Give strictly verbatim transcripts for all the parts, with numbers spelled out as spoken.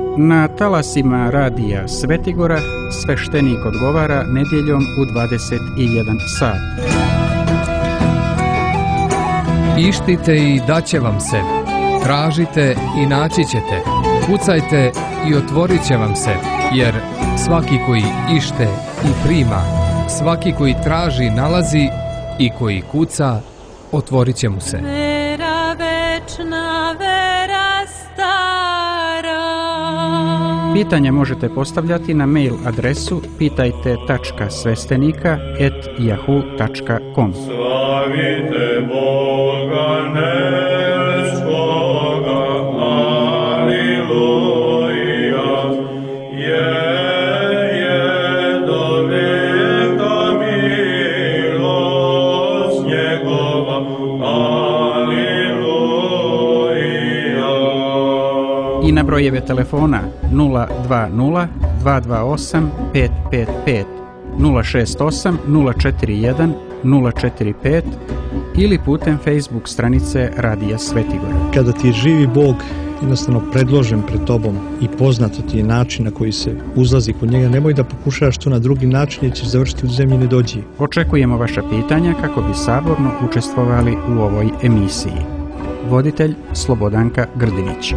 Na talasima radija Svetigora sveštenik odgovara nedjeljom u dvadeset jedan sat. Ištite i daće vam se, tražite i naći ćete, kucajte i otvorit će vam se, jer svaki koji ište i prima, svaki koji traži nalazi i koji kuca, otvorit će mu se. Vera večna, vera stara. Pitanje možete postavljati na mail adresu pitajte tačka sveštenika et yahoo tačka com. Slavite Boga nebskoga, aleluja, je, je do veka milost njegova, aleluja. I na brojeve telefona nula dva nula dva dva osam pet pet pet, nula šest osam nula četiri jedan nula četiri pet ili putem Facebook stranice Radija Svetigora. Kada ti je živi Bog jednostavno predložen pred tobom i poznato ti je način na koji se uzlazi kod njega, nemoj da pokušavaš to na drugi način jer ćeš završiti u zemlji nedođi. Očekujemo vaša pitanja kako bi saborno učestvovali u ovoj emisiji. Voditelj Slobodanka Grdinić.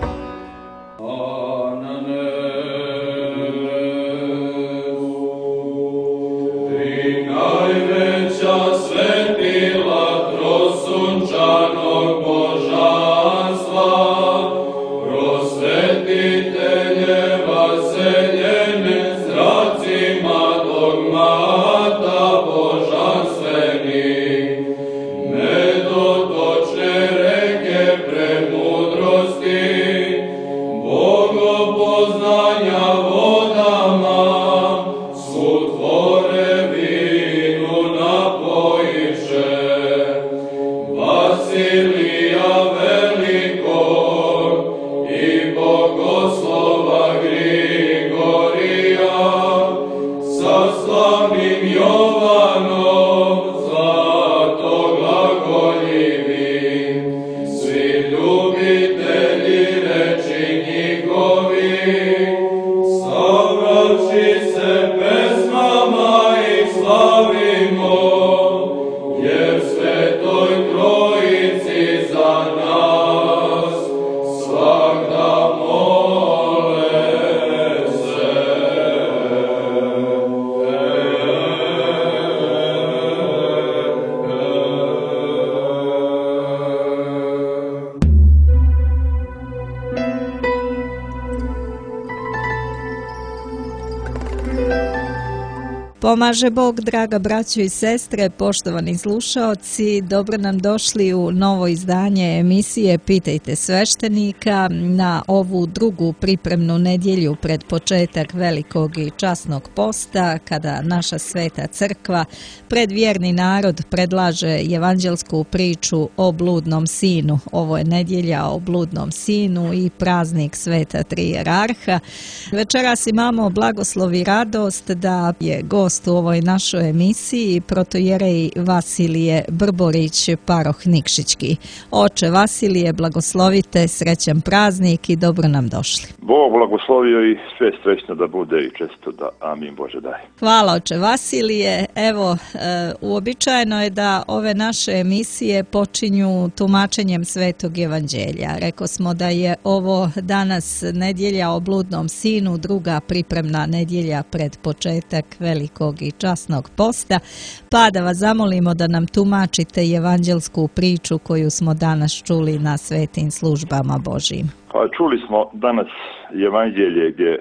Pomaže Bog, draga braćo i sestre, poštovani slušaoci, dobro nam došli u novo izdanje emisije Pitajte sveštenika na ovu drugu pripremnu nedjelju pred početak velikog i časnog posta, kada naša sveta crkva pred vjerni narod predlaže evanđelsku priču o bludnom sinu. Ovo je nedjelja o bludnom sinu i praznik sveta tri jerarha. Večeras imamo blagoslov i radost da je gost u ovoj našoj emisiji protojerej Vasilije Brborić, paroh Nikšićki. Oče Vasilije, blagoslovite, srećan praznik i dobro nam došli. Bog blagoslovio i sve srećno da bude i često da. Amin, Bože daj. Hvala, oče Vasilije. Evo, e, uobičajeno je da ove naše emisije počinju tumačenjem Svetog Evanđelja. Rekao smo da je ovo danas nedjelja o bludnom sinu, druga pripremna nedjelja pred početak velikog i časnog posta, pa da vas zamolimo da nam tumačite evanđelsku priču koju smo danas čuli na svetim službama Božjim. Pa čuli smo danas evanđelje gdje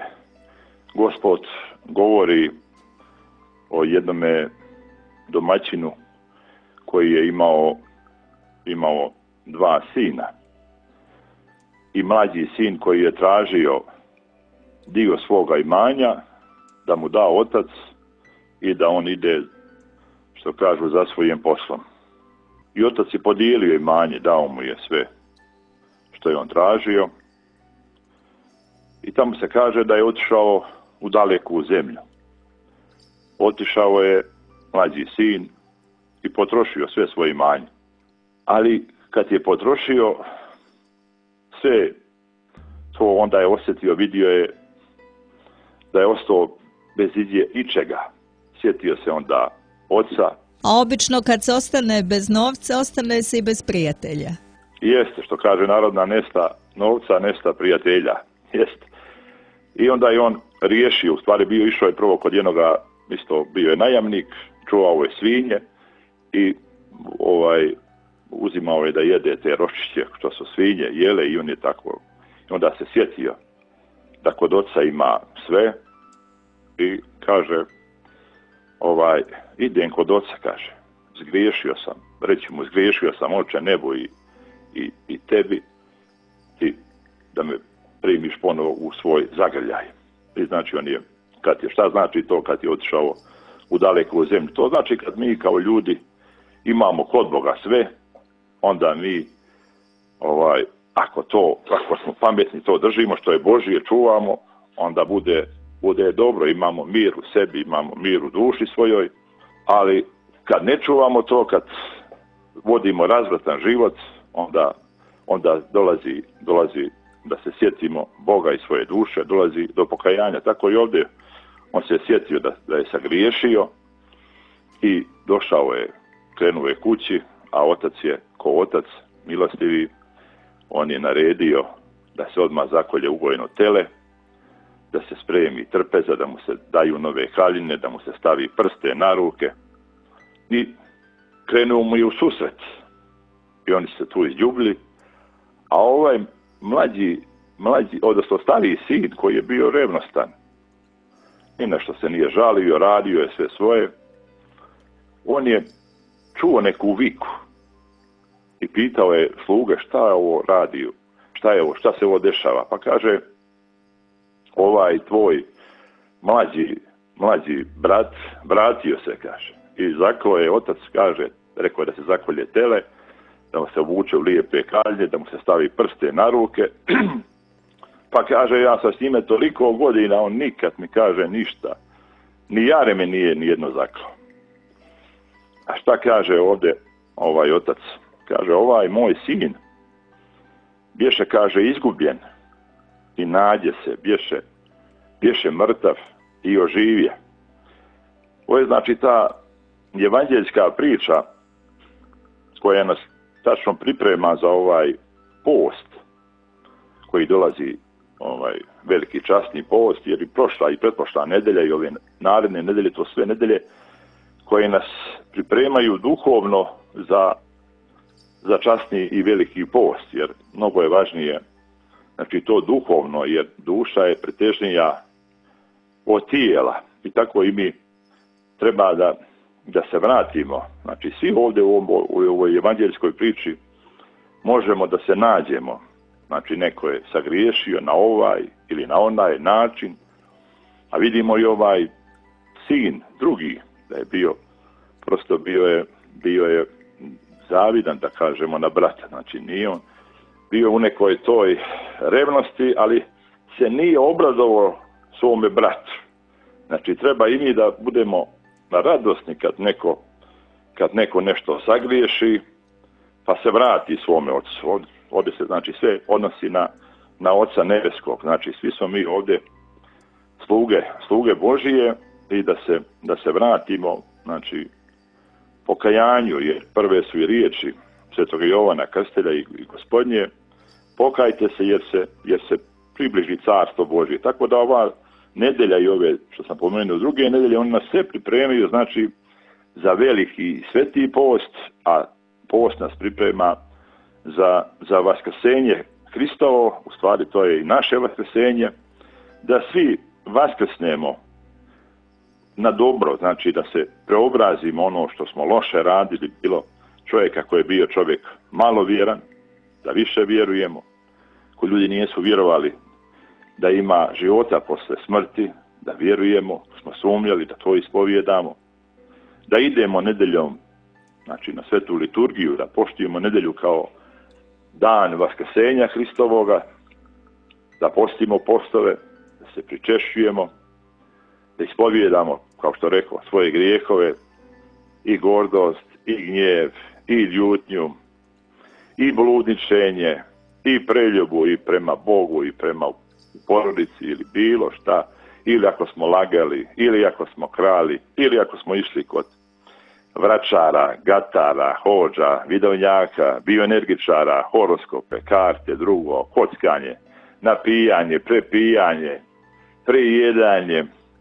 Gospod govori o jednome domaćinu koji je imao, imao dva sina. I mlađi sin koji je tražio dio svoga imanja da mu da otac i da on ide, što kažu, za svojim poslom. I otac je podijelio imanje, dao mu je sve što je on tražio. I tamo se kaže da je otišao u daleku zemlju. Otišao je mlađi sin i potrošio sve svoje imanje. Ali kad je potrošio sve to onda je osjetio, vidio je da je ostao bez idje ičega. Sjetio se onda oca. A obično kad se ostane bez novca, ostane se i bez prijatelja. Jeste, što kaže narodna, nesta novca, nesta prijatelja. Jeste. I onda je on riješio, u stvari bio išao je prvo kod jednoga, isto bio je najamnik, čuvao je svinje i ovaj uzimao je da jede te roščiće što su svinje jele i on je tako. I onda se sjetio da kod oca ima sve i kaže ovaj idem kod oca, kaže zgriješio sam, reći mu zgriješio sam oče nebo i, i, i tebi ti da me primiš ponovo u svoj zagrljaj. I znači on je, kad je, šta znači to kad je otišao u daleku zemlju? To znači kad mi kao ljudi imamo kod Boga sve, onda mi ovaj, ako to, ako smo pametni to držimo, što je Božje čuvamo, onda bude, bude dobro, imamo mir u sebi, imamo mir u duši svojoj, ali kad ne čuvamo to, kad vodimo razvratan život, onda, onda dolazi, dolazi da se sjetimo Boga i svoje duše, dolazi do pokajanja. Tako i ovdje on se sjetio da, da je sagriješio i došao je, krenuo je kući, a otac je ko otac milostivi, on je naredio da se odmah zakolje ugojeno tele, da se spremi trpeza, da mu se daju nove haljine, da mu se stavi prste na ruke i krenuo mu je u susret. I oni se tu izljubili, a ovaj mlađi, mlađi, odnosno stariji sin koji je bio revnostan, ni na što se nije žalio, radio je sve svoje, on je čuo neku viku i pitao je sluge šta je ovo radio, šta je ovo, šta se ovo dešava. Pa kaže, ovaj tvoj mlađi, mlađi brat vratio se, kaže. I zaklo je, otac kaže, rekao je da se zakolje tele, da mu se obuče u lijepe kalje, da mu se stavi prste na ruke. Pa kaže, ja sam s njime toliko godina, on nikad mi kaže ništa. Ni jare me nije nijedno zaklo. A šta kaže ovdje ovaj otac? Kaže, ovaj moj sin bješe, kaže, izgubljen i nađe se, bješe, bješe mrtav i oživje. Ovo je znači ta evanđeljska priča koja nas tačno priprema za ovaj post koji dolazi, ovaj veliki časni post, jer i prošla i pretprošla nedelja i ove naredne nedelje, to sve nedelje koje nas pripremaju duhovno za, za časni i veliki post, jer mnogo je važnije, znači to duhovno, jer duša je pretežnija od tijela i tako i mi treba da, da se vratimo. Znači svi ovdje u, ovom, u ovoj evanđeljskoj priči možemo da se nađemo. Znači neko je sagriješio na ovaj ili na onaj način, a vidimo i ovaj sin, drugi, da je bio, prosto bio je, bio je zavidan, da kažemo, na brata. Znači nije on bio u nekoj toj revnosti, ali se nije obradovao svome bratu. Znači treba i mi da budemo radosni kad neko, kad neko nešto sagriješi, pa se vrati svome ocu. Ovdje se znači sve odnosi na, na Oca nebeskog. Znači svi smo mi ovdje sluge, sluge Božije i da se, da se vratimo, znači pokajanju, jer prve su i riječi Svetog Jovana Krstitelja i, i Gospodnje, pokajte se jer se, jer se približi carstvo Božje. Tako da ova nedelja i ove, što sam pomenuo, druge nedelje, oni nas sve pripremaju, znači, za veliki sveti post, a post nas priprema za, za vaskrsenje Hristovo, u stvari to je i naše vaskrsenje, da svi vaskrsnemo na dobro, znači da se preobrazimo ono što smo loše radili, bilo čovjeka koji je bio čovjek malo vjeran, da više vjerujemo, koji ljudi nisu vjerovali da ima života posle smrti, da vjerujemo, smo sumnjali, da to ispovjedamo, da idemo nedeljom, znači na svetu liturgiju, da poštujemo nedelju kao dan vaskrsenja Hristovoga, da postimo postove, da se pričešćujemo, da ispovjedamo, kao što rekao, svoje grijehove, i gordost, i gnjev, i ljutnju, i bludničenje, i preljubu i prema Bogu i prema porodici ili bilo šta, ili ako smo lagali, ili ako smo krali, ili ako smo išli kod vračara, gatara, hođa, vidovnjaka, bioenergičara, horoskope, karte, drugo, kockanje, napijanje, prepijanje, prejedanje.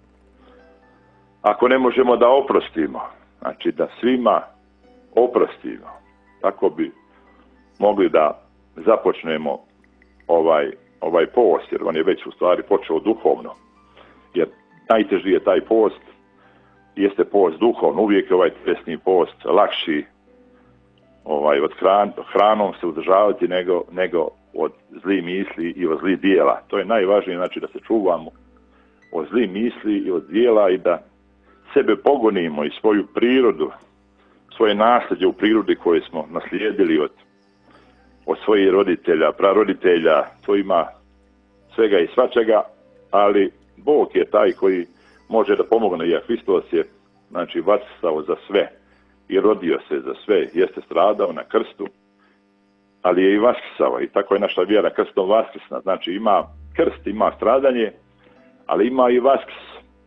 Ako ne možemo da oprostimo, znači da svima oprostimo, tako bi mogli da započnemo ovaj, ovaj post, jer on je već u stvari počeo duhovno. Jer najteži je taj post, jeste post duhovno, uvijek je ovaj tjelesni post lakši ovaj, od hran, hranom se uzdržavati nego, nego od zlih misli i od zlih dijela. To je najvažnije, znači da se čuvamo od zlih misli i od dijela i da sebe pogonimo i svoju prirodu, svoje nasljeđe u prirodi koje smo naslijedili od, od svojih roditelja, praroditelja, to ima svega i svačega, ali Bog je taj koji može da pomogne, jer Hristos je, znači, vaskrsao za sve i rodio se za sve, jeste stradao na krstu, ali je i vaskrsao i tako je naša vjera krstom vaskrsna, znači ima krst, ima stradanje, ali ima i vaskrs.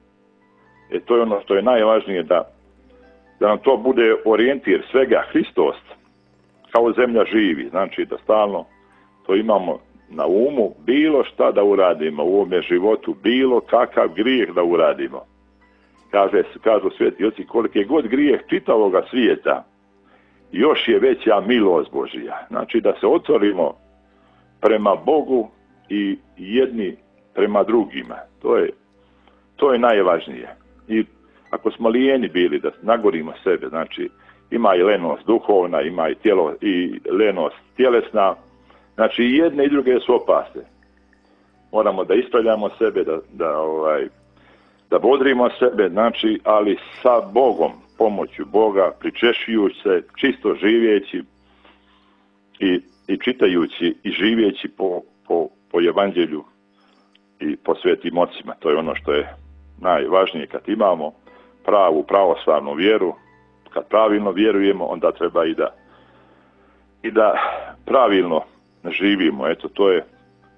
E to je ono što je najvažnije, da, da nam to bude orijentir svega, Hristos kao zemlja živi, znači da stalno to imamo na umu, bilo šta da uradimo u ovome životu, bilo kakav grijeh da uradimo. Kaže, kažu sveti oci, koliki je god grijeh čitavoga svijeta, još je veća milost Božija. Znači da se otvorimo prema Bogu i jedni prema drugima. To je, to je najvažnije. I ako smo lijeni bili da nagorimo sebe, znači ima i lenost duhovna, ima i, tijelo, i lenost tjelesna, znači i jedne i druge su opasne. Moramo da ispravljamo sebe, da, da, ovaj, da bodrimo sebe, znači, ali sa Bogom, pomoću Boga, pričešujući se, čisto živjeći i, i čitajući i živjeći po, po, po evanđelju i po svetim ocima. To je ono što je najvažnije. Kad imamo pravu, pravoslavnu vjeru, kad pravilno vjerujemo, onda treba i da, i da pravilno živimo. Eto, to je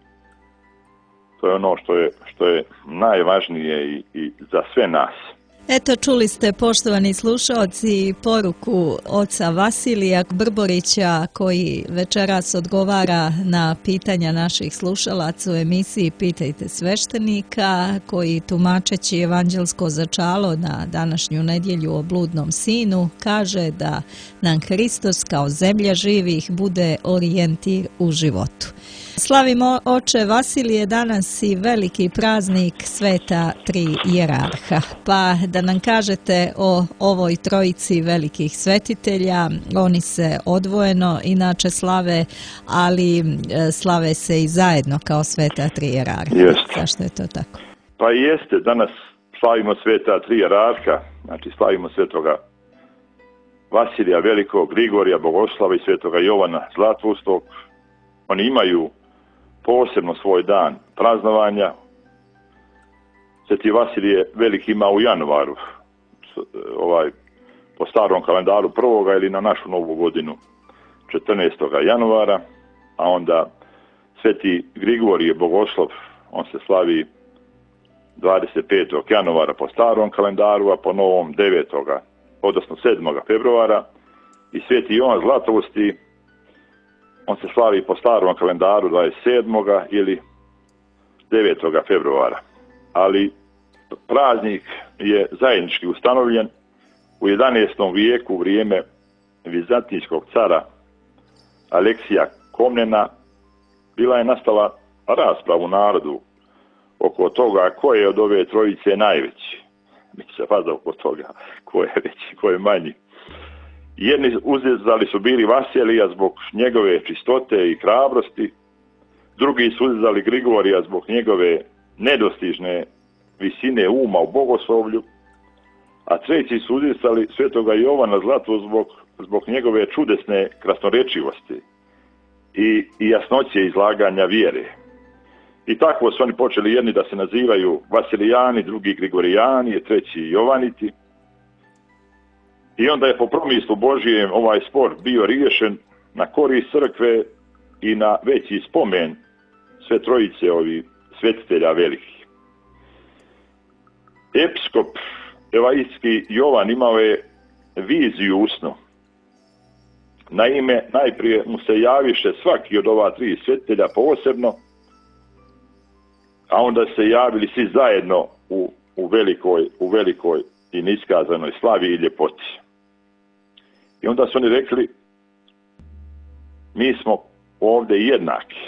to je ono što je, što je najvažnije i, i za sve nas. Eto, čuli ste, poštovani slušaoci, poruku oca Vasilija Brborića, koji večeras odgovara na pitanja naših slušalaca u emisiji Pitajte sveštenika, koji tumačeći evanđelsko začalo na današnju nedjelju o bludnom sinu kaže da nam Hristos kao zemlja živih bude orijentir u životu. Slavimo, oče Vasilije, danas i veliki praznik sveta tri jerarha. Pa da nam kažete o ovoj trojici velikih svetitelja. Oni se odvojeno inače slave, ali slave se i zajedno kao sveta tri jerarha. Jeste. Zašto je to tako? Pa jeste, danas slavimo sveta tri jerarha, znači slavimo svetoga Vasilija Velikog, Grigorija Bogoslava i svetoga Jovana Zlatvoustog. Oni imaju posebno svoj dan praznovanja. Sveti Vasilije Veliki ima u januaru, ovaj, po starom kalendaru prvoga ili na našu novu godinu četrnaestog januara, a onda Sveti Grigorije Bogoslov, on se slavi dvadeset petog januara po starom kalendaru, a po novom devetog odnosno sedmog februara, i Sveti Jovan Zlatousti, on se slavi po starom kalendaru dvadeset sedmog ili devetog februara. Ali praznik je zajednički ustanovljen u jedanaestom vijeku, u vrijeme vizantijskog cara Aleksija Komnena. Bila je nastala rasprava u narodu oko toga ko je od ove trojice najveći. Mi se vaza oko toga ko je veći, ko je manji. Jedni uzezali su bili Vasilija zbog njegove čistote i hrabrosti, drugi su uzezali Grigorija zbog njegove nedostižne visine uma u bogoslovlju, a treći su uzezali svetoga Jovana Zlatu zbog, zbog njegove čudesne krasnorečivosti i, i jasnoće izlaganja vjere. I tako su oni počeli jedni da se nazivaju Vasilijani, drugi Grigorijani, treći Jovaniti. I onda je po promislu Božijem ovaj spor bio riješen na korist crkve i na veći spomen sve trojice ovih svetitelja velikih. Episkop Evajski Jovan imao je viziju u snu. Naime, najprije mu se javiše svaki od ova tri svetitelja posebno, a onda se javili svi zajedno u, u, velikoj, u velikoj i neiskazanoj slavi i ljepoti. I onda su oni rekli, mi smo ovdje jednaki.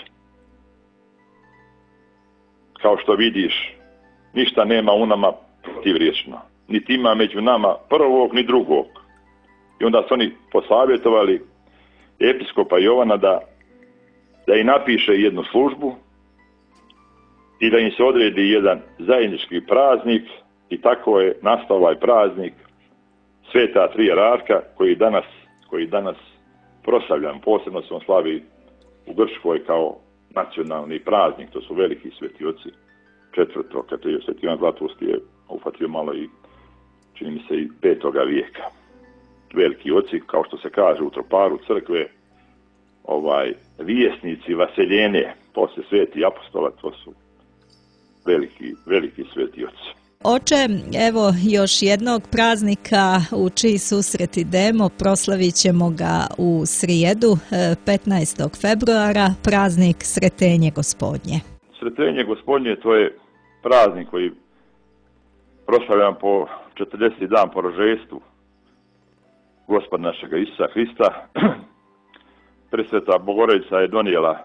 Kao što vidiš, ništa nema u nama protivriječno. Niti ima među nama prvog ni drugog. I onda su oni posavjetovali episkopa Jovana da, da i napiše jednu službu i da im se odredi jedan zajednički praznik i tako je nastao ovaj praznik Sveta tri jerarha koji danas, koji danas proslavljam. Posebno se on slavi u Grčkoj kao nacionalni praznik. To su veliki sveti oci. Četvrto, kad je Sveti Ivan Zlatoust je ufatio malo i čini mi se i petoga vijeka. Veliki oci, kao što se kaže u troparu crkve, ovaj, vijesnici vaseljene, poslije sveti apostola, to su veliki, veliki sveti oci. Oče, evo još jednog praznika u čiji susret idemo, proslavit ćemo ga u srijedu, petnaestog februara, praznik Sretenje Gospodnje. Sretenje Gospodnje to je praznik koji proslavljam po četrdeseti dan po rožestvu Gospod našega Isusa Hrista. Presveta Bogorodica je donijela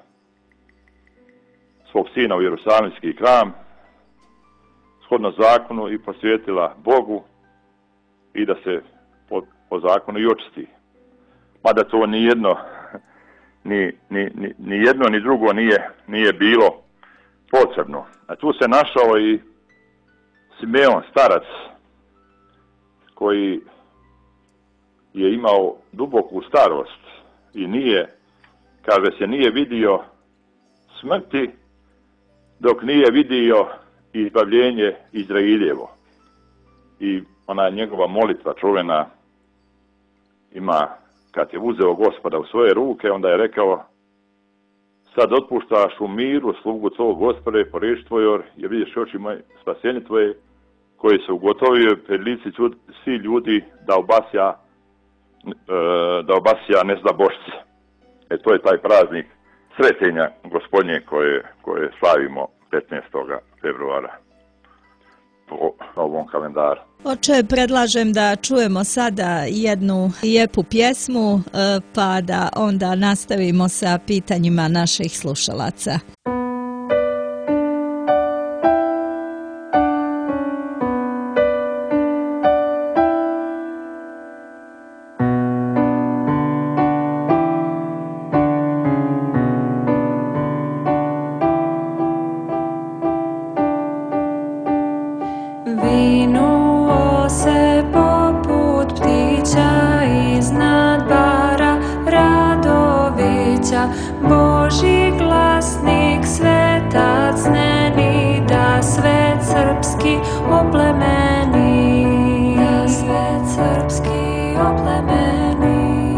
svog sina u Jerusalimski hram shodno zakonu i posvetila Bogu i da se po, po zakonu i očisti. Mada to ni jedno, ni, ni, ni, ni jedno ni drugo nije, nije bilo potrebno. A tu se našao i Simeon, starac, koji je imao duboku starost i nije, kaže se, nije vidio smrti dok nije vidio izbavljenje Izraeljevo. I ona njegova molitva čuvena ima, kad je uzeo Gospoda u svoje ruke, onda je rekao, sad otpuštaš u miru slugu tvog Gospode po riječi tvojoj, jer vidiš oči moje spasenje tvoje, koji se ugotovio pred lici svi ljudi da obasja, da obasja ne zna Božce. E to je taj praznik Sretenja Gospodnje koje, koje slavimo petnaestog februara po ovom kalendaru. Oče, predlažem da čujemo sada jednu lijepu pjesmu, pa da onda nastavimo sa pitanjima naših slušalaca. Božji glasnik, svetac neni, da svet srpski oplemeni, da svet srpski oplemeni.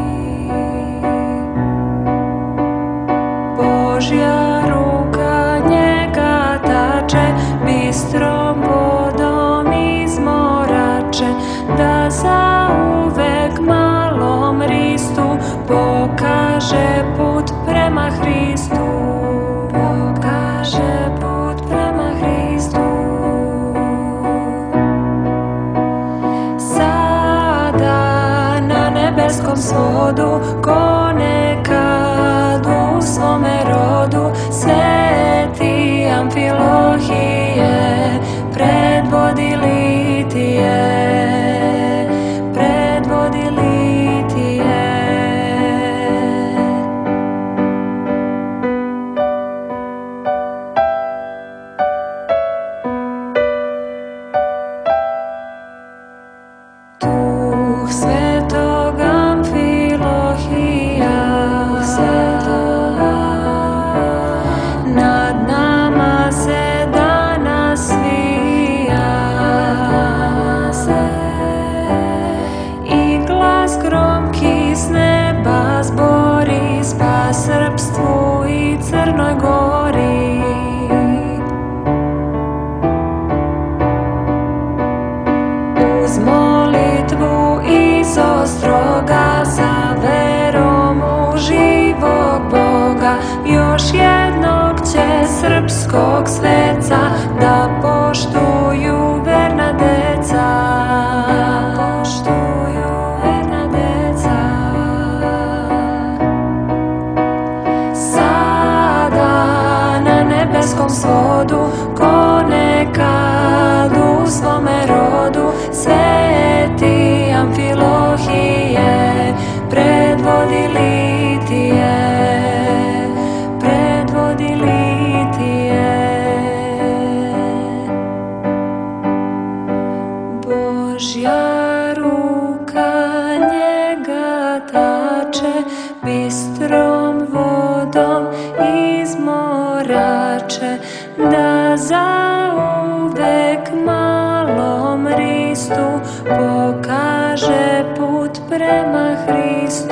Božja ruka njega tače, bistrom vodom izmorače, da zauvek malom ristu pokaže put prema Hristu, pokaže put prema Hristu. Sada na nebeskom svodu, ko nekad u svome rodu, sveti Amfilohije, predvodili ti je. Nad nama se rimskog sveca, da poštuju verna deca, poštuju verna deca. Sada na nebeskom svodu, ko nekad u svome rodu, sveti Amfilohije, predvodi Litije, predvodi Litije. Božja ruka njega tače, bistrom vodom izmorače, da zauvek malom Hristu pokaže put prema Hristu.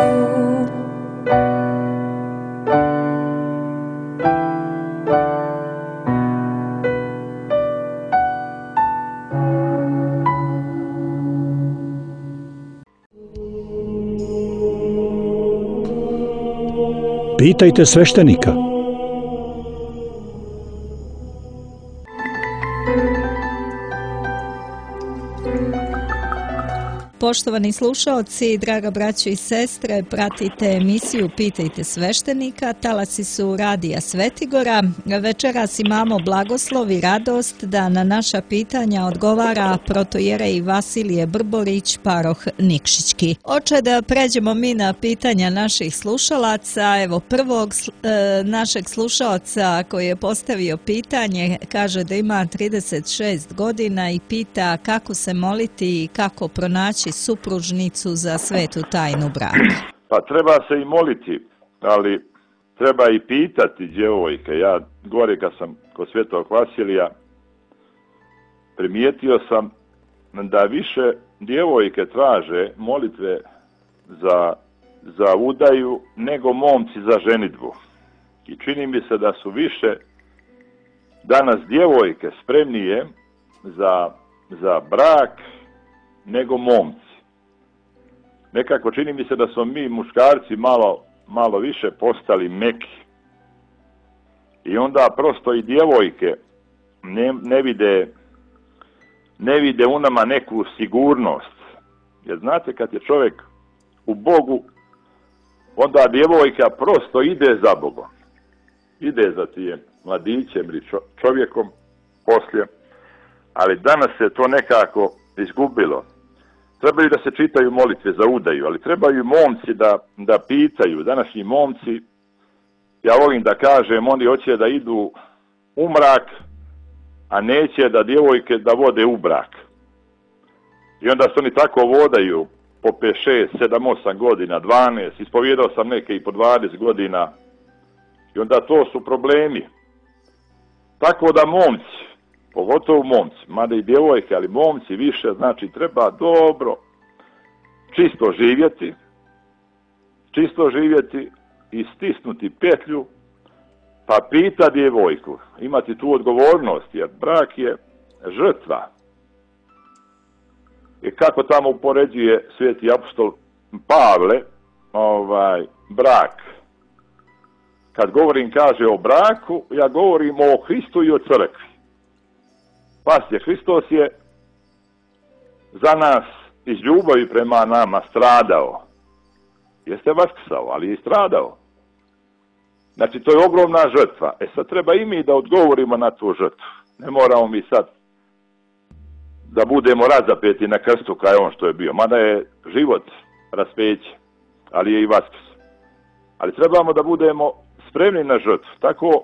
Pitajte sveštenika. Poštovani slušaoci, draga braćo i sestre, pratite emisiju Pitajte sveštenika, talasi su Radija Svetigora. Večeras imamo blagoslov i radost da na naša pitanja odgovara protojerej Vasilije Brborić, paroh Nikšićki. Oče, da pređemo mi na pitanja naših slušalaca. Evo, prvog e, našeg slušalca koji je postavio pitanje, kaže da ima trideset šest godina i pita kako se moliti i kako pronaći supružnicu za svetu tajnu braka. Pa treba se i moliti, ali treba i pitati djevojke. Ja gore kad sam kod svetog Vasilija primijetio sam da više djevojke traže molitve za, za udaju nego momci za ženidbu. I čini mi se da su više danas djevojke spremnije za, za brak nego momci. Nekako čini mi se da smo mi muškarci malo, malo više postali meki. I onda prosto i djevojke ne, ne vide, ne vide u nama neku sigurnost. Jer znate, kad je čovjek u Bogu, onda djevojka prosto ide za Bogom. Ide za tijem mladićem ili čovjekom poslije. Ali danas se to nekako izgubilo. Trebaju da se čitaju molitve za udaju, ali trebaju momci da, da pitaju. Današnji momci, ja volim da kažem, oni hoće da idu u mrak, a neće da djevojke da vode u brak. I onda se oni tako vodaju po pet, šest, sedam, osam godina, dvanaest, ispovjedao sam neke i po dvadeset godina. I onda to su problemi. Tako da momci, pogotovo momci, mada i djevojke, ali momci više, znači treba dobro, čisto živjeti, čisto živjeti i stisnuti petlju, pa pita djevojku, imati tu odgovornost, jer brak je žrtva. I kako tamo upoređuje sveti apostol Pavle, ovaj, brak. Kad govorim, kaže, o braku, ja govorim o Hristu i o crkvi. Pasje, Hristos je za nas iz ljubavi prema nama stradao. Jeste vaskrsao, ali je i stradao. Znači, to je ogromna žrtva. E sad treba i mi da odgovorimo na tu žrtvu. Ne moramo mi sad da budemo razapeti na krstu kao on što je bio. Mada je život raspeće, ali je i vaskrs. Ali trebamo da budemo spremni na žrtvu. Tako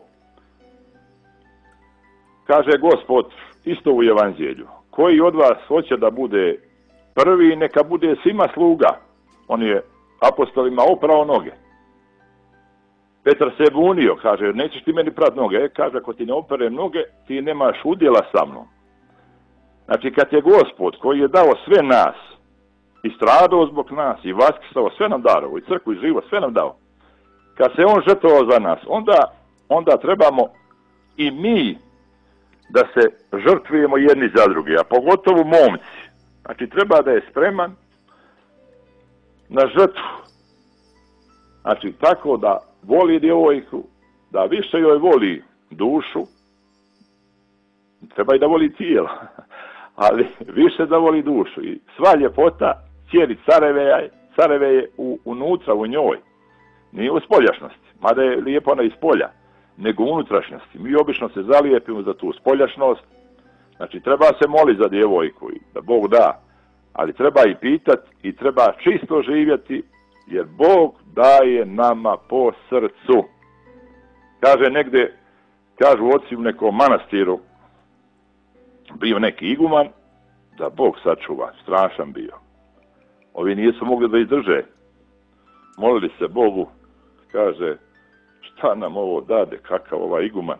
kaže Gospod isto u Evanđelju. Koji od vas hoće da bude prvi, neka bude svima sluga. On je apostolima oprao noge. Petar se bunio, kaže, nećeš ti meni prat noge. E, kaže, ako ti ne opere noge, ti nemaš udjela sa mnom. Znači, kad je Gospod koji je dao sve nas i stradao zbog nas i vaskrsao, sve nam dao, i crkvu i život, sve nam dao. Kad se on žrtvovao za nas, onda, onda trebamo i mi da se žrtvujemo jedni za druge, a pogotovo momci. Znači, treba da je spreman na žrtvu. Znači, tako da voli djevojku, da više joj voli dušu, treba i da voli tijelo, ali više da voli dušu. I sva ljepota cijeli careve, careve je u, unutra, u njoj. Nije u spoljašnosti, mada je lijepo ona iz polja, nego u unutrašnjosti. Mi obično se zalijepimo za tu spoljašnost. Znači, treba se moliti za djevojku, da Bog da, ali treba i pitati i treba čisto živjeti, jer Bog daje nama po srcu. Kaže negdje, kažu oci u nekom manastiru, bio neki iguman, da Bog sačuva, strašan bio. Ovi nisu mogli da izdrže. Molili se Bogu, kaže, šta nam ovo dade, kakav ovaj iguman.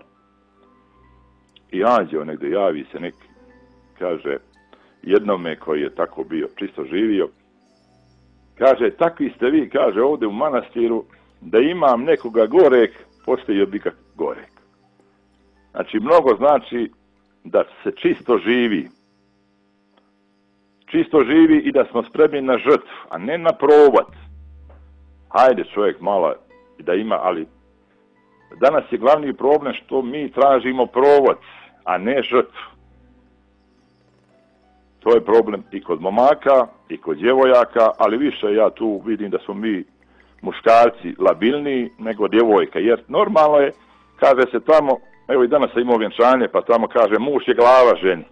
I anđeo negdje javi se neki, kaže, jednome koji je tako bio, čisto živio, kaže, takvi ste vi, kaže, ovdje u manastiru, da imam nekoga gorek, postoji bi ga gorek. Znači, mnogo znači da se čisto živi. Čisto živi i da smo spremni na žrtvu, a ne na provod. Hajde čovjek malo da ima, ali danas je glavni problem što mi tražimo provod, a ne žrtvu. To je problem i kod momaka, i kod djevojaka, ali više ja tu vidim da smo mi muškarci labilniji nego djevojka, jer normalno je, kaže se tamo, evo i danas sam imao vjenčanje, pa tamo kaže, muž je glava ženi.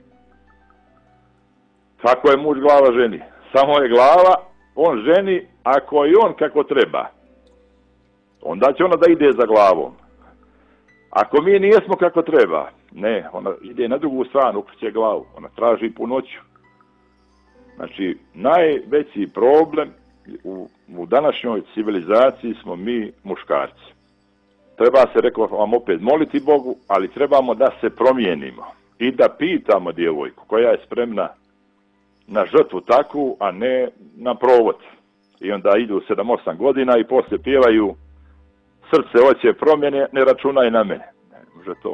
Kako je muž glava ženi? Samo je glava, on ženi, ako je on kako treba, onda će ona da ide za glavom. Ako mi nijesmo kako treba, ne, ona ide na drugu stranu, ukreće glavu, ona traži punoću. Znači, najveći problem u, u današnjoj civilizaciji smo mi muškarci. Treba se, rekao vam opet, moliti Bogu, ali trebamo da se promijenimo i da pitamo djevojku koja je spremna na žrtvu takvu, a ne na provod. I onda idu sedam osam godina i poslije pjevaju srce hoće promjene, ne računaj na mene. Ne može to.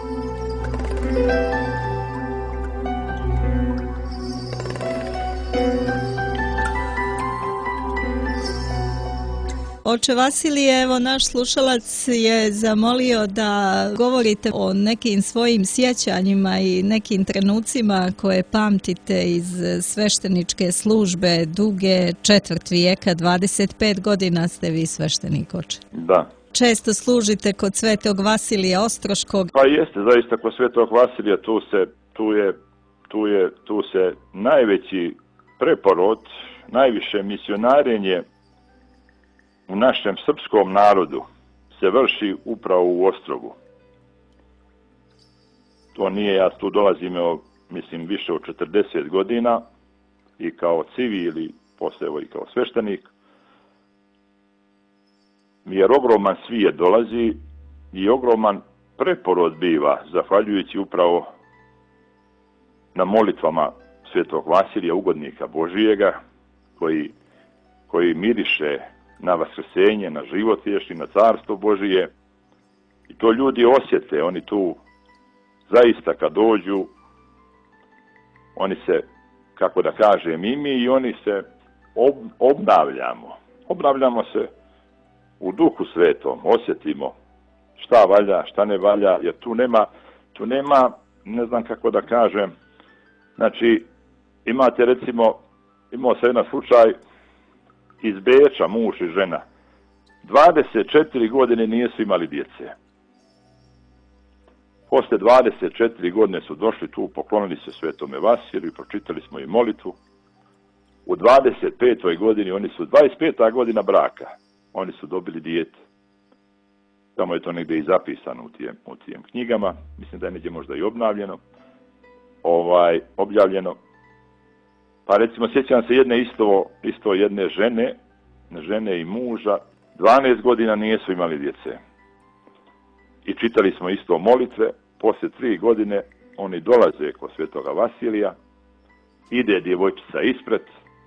Oče Vasilije, evo naš slušalac je zamolio da govorite o nekim svojim sjećanjima i nekim trenucima koje pamtite iz svešteničke službe duge četvrt vijeka, dvadeset pet godina ste vi sveštenik, oče. Da. Često služite kod Svetog Vasilija Ostroškog. Pa jeste, zaista kod Svetog Vasilija tu se, tu je, tu je, tu se najveći preporod, najviše misionarenje u našem srpskom narodu se vrši upravo u Ostrogu. To nije, ja tu dolazim, evo, mislim, više od četrdeset godina i kao civil i posle evo i kao sveštenik. Jer ogroman svijet dolazi i ogroman preporod biva, zahvaljujući upravo na molitvama Svetog Vasilija, ugodnika Božijega, koji, koji miriše na vaskrsenje, na život vječni, na carstvo Božije. I to ljudi osjete, oni tu zaista kad dođu, oni se, kako da kažem, i mi i oni se ob, obnavljamo. Obnavljamo se u duhu svetom, osjetimo šta valja, šta ne valja, jer tu nema, tu nema, ne znam kako da kažem, znači imate recimo, imao se jedan slučaj iz Beča, muž i žena, dvadeset četiri godine nisu imali djece. Posle dvadeset četiri godine su došli tu, poklonili se Svetome Vasiliju, pročitali smo i molitvu. U dvadeset petoj godini, oni su dvadeset peta godina braka, oni su dobili dijete. Tamo je to negdje i zapisano u tijem, u tijem knjigama, mislim da je negdje možda i obnavljeno, ovaj, objavljeno. Pa recimo, sjećam se jedne isto, isto jedne žene, žene i muža, dvanaest godina nisu imali djece. I čitali smo isto molitve, poslije tri godine oni dolaze kod Svetoga Vasilija, ide djevojčica ispred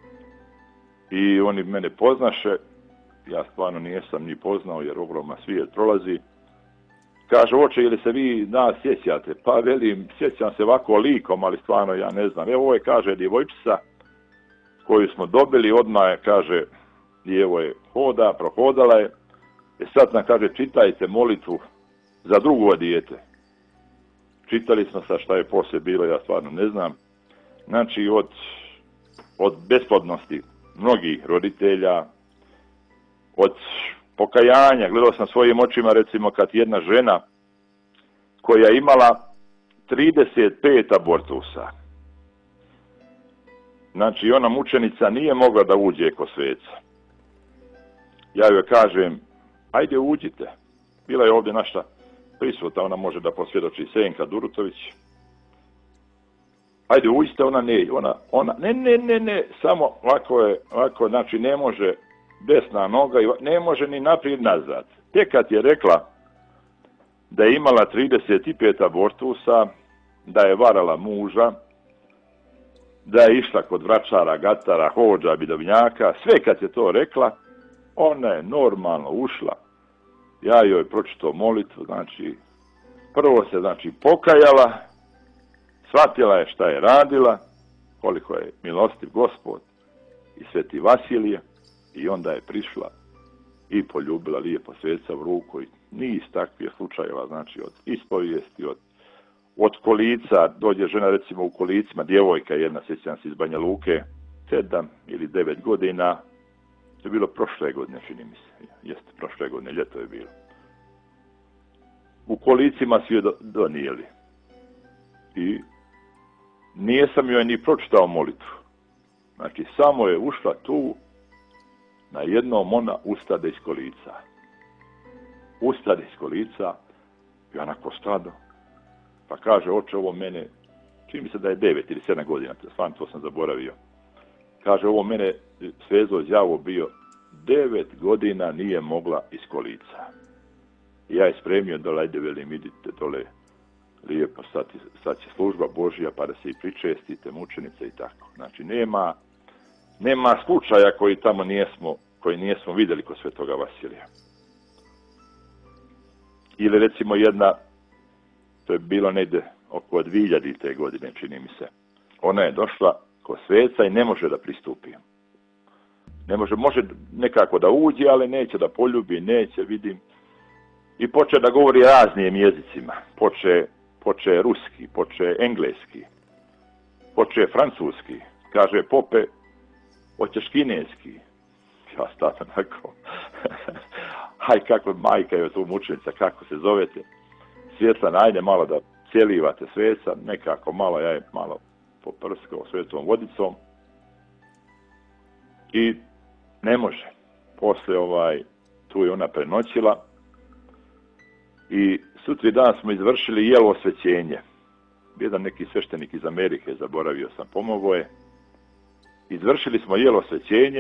i oni mene poznaše, ja stvarno nisam ni poznao jer ogroman svijet prolazi. Kaže, oče, ili se vi nas sjećate? Pa velim, sjećam se ovako likom, ali stvarno ja ne znam. Evo ovo je, kaže, djevojčica koju smo dobili, odmah je, kaže, djevo je hoda, prohodala je. E sad nam kaže, čitajte molitvu za drugo dijete. čitali smo sa šta je poslije bilo, ja stvarno ne znam. Znači, od, od besplodnosti mnogih roditelja, od pokajanja, gledao sam svojim očima, recimo, kad jedna žena koja je imala trideset pet abortusa, znači, ona mučenica nije mogla da uđe kod sveca. Ja joj kažem, ajde uđite. Bila je ovdje naša prisutna, ona može da posvjedoči, Senka Durutović. Ajde uđite, ona ne, ona, ona, ne, ne, ne, ne, samo ovako je, ovako, znači ne može desna noga, ne može ni naprijed nazad. Tek kad je rekla da je imala trideset pet abortusa, da je varala muža, da je išla kod vračara, gatara, hođa, bidovnjaka, sve kad je to rekla, ona je normalno ušla. Ja joj pročitao molitvu, znači, prvo se, znači, pokajala, shvatila je šta je radila, koliko je milostiv Gospod i Sveti Vasilije, i onda je prišla i poljubila lijepo sveca u ruku i niz takvih slučajeva, znači, od ispovijesti, od od kolica, dođe žena recimo u kolicima, djevojka jedna, sjećam se iz Banja Luke, sedam ili devet godina, to je bilo prošle godine, čini mi se, jeste, prošle godine, ljeto je bilo. U kolicima su je do, donijeli. I nijesam joj ni pročitao molitvu. Znači, samo je ušla tu, na jednom ona ustade iz kolica. Ustade iz kolica, i onako stado, pa kaže, oče, ovo mene, čini mi se da je devet ili sedam godina, stvarno to sam zaboravio. Kaže, ovo mene svezo đavo bio, devet godina nije mogla iz kolica. I ja je spremio dole, ajde velim, idite dole, lijepo, sad, sad će služba Božja, pa da se i pričestite, mučenice i tako. Znači, nema, nema slučaja koji tamo nijesmo, koji nijesmo vidjeli kod Svetoga Vasilija. Ili recimo jedna, to je bilo negdje oko dvijeljadite godine, čini mi se. Ona je došla kod sveca i ne može da pristupi. Ne može, može nekako da uđe, ali neće da poljubi, neće, vidim. I poče da govori raznim jezicima. Poče, poče ruski, poče engleski, poče francuski. Kaže, pope, hoćeš kineski. Ja stata onako. Haj, kako majka je tu mučenica, kako se zovete. Svjetla, ajde malo da cijelivate sveca, nekako malo, ja je malo poprskao svetom vodicom. I ne može. Posle ovaj, tu je ona prenoćila. I sutri dan smo izvršili jelo osvećenje. Jedan neki sveštenik iz Amerike, zaboravio sam, pomogao je. Izvršili smo jelo osvećenje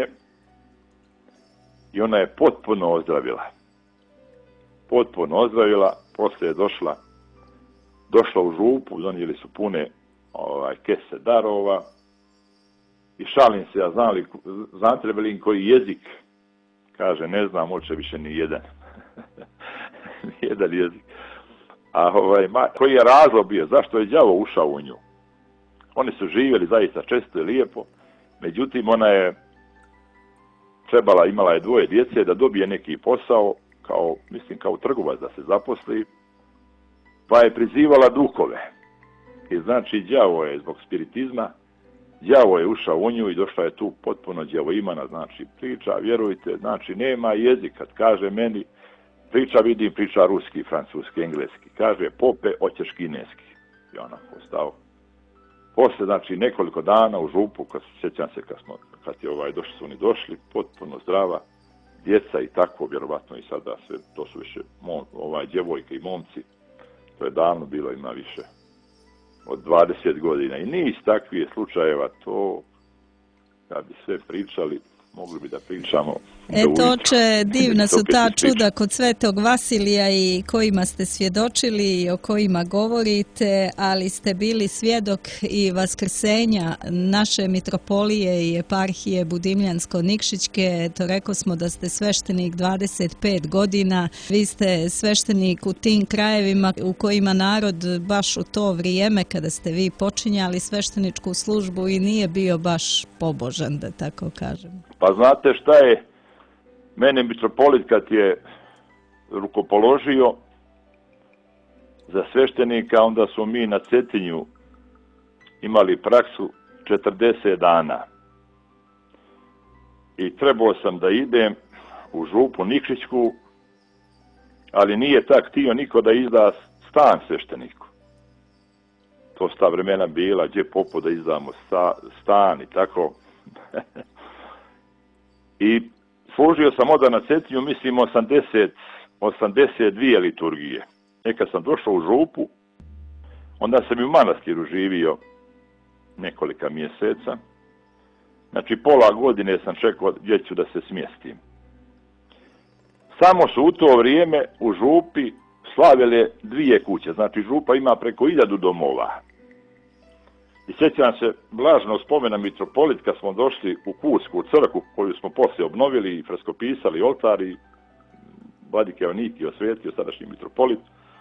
i ona je potpuno ozdravila. Potpuno ozdravila, poslije je došla, došla u župu, donijeli su pune ovaj, kese darova i šalim se, ja znam li, znate li koji jezik? Kaže, ne znam, oče više ni jedan. Jedan jezik. A ovaj, ma, koji je razlog bio? Zašto je đavo ušao u nju? Oni su živjeli zaista često i lijepo, međutim ona je trebala, imala je dvoje djece da dobije neki posao, kao, mislim, kao trgovac da se zaposli, pa je prizivala duhove. I znači đavo je zbog spiritizma, đavo je ušao u nju i došla je tu potpuno đavoimana, znači priča, vjerujte, znači nema jezik, kad kaže meni, priča vidim, priča ruski, francuski, engleski. Kaže, pope, hoćeš kineski. I onako stao. Posle, znači, nekoliko dana u župu, kad sjećam se kad, smo, kad je ovaj, došli su oni došli, potpuno zdrava, djeca i tako, vjerovatno i sada sve, to su više mom, ovaj, djevojke i momci. To je davno bilo, ima više od dvadeset godina. I niz takvih slučajeva, to, kad bi sve pričali, mogli bi da pričamo. Eto, oče, divna su ta čuda kod Svetog Vasilija i kojima ste svjedočili i o kojima govorite, ali ste bili svjedok i vaskrsenja naše mitropolije i eparhije Budimljansko-Nikšićke. Eto, rekao smo da ste sveštenik dvadeset pet godina. Vi ste sveštenik u tim krajevima u kojima narod baš u to vrijeme kada ste vi počinjali svešteničku službu i nije bio baš pobožan, da tako kažem. Pa znate šta je? Mene mitropolit kad je rukopoložio, za sveštenika, onda smo mi na Cetinju imali praksu četrdeset dana. I trebao sam da idem u župu Nikšićku, ali nije tak htio niko da izda stan svešteniku. To su ta vremena bila, gdje popo da izdamo stan i tako. I služio sam onda na Cetinju, mislim, osamdeset, osamdeset dvije liturgije. E kad sam došao u župu, onda sam i u manastiru živio nekolika mjeseca. Znači, pola godine sam čekao gdje ću da se smjestim. Samo su u to vrijeme u župi slavile dvije kuće. Znači, župa ima preko hiljadu domova. I sjećam se blažno spomena mitropolit kad smo došli u Kusku crkvu koju smo poslije obnovili i freskopisali oltar i vladike Oniki osvetio sadašnji mitropolit.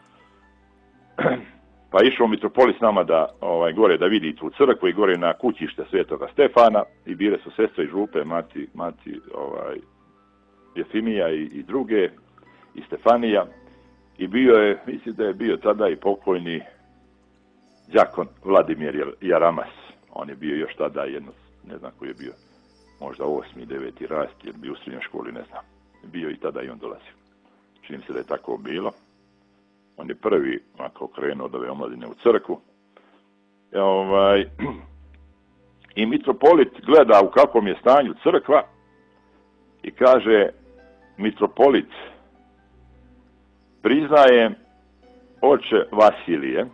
Pa išao mitropolit s nama da ovaj, gore da vidi tu crkvu i gore na kućište Svetoga Stefana i bile su sestre i župe, mati, mati ovaj, Jefimija i, i druge, i Stefanija. I bio je, mislim da je bio tada i pokojni đakon Vladimir Jaramas. On je bio još tada jedno, ne znam koji je bio, možda osmi, deveti rast, jer bio u srednjoj školi, ne znam. Bio i tada i on dolazio. Čini se da je tako bilo. On je prvi ako krenuo od ove omladine u crkvu. I, ovaj, i mitropolit gleda u kakvom je stanju crkva i kaže, mitropolit, priznajem, oče Vasilije,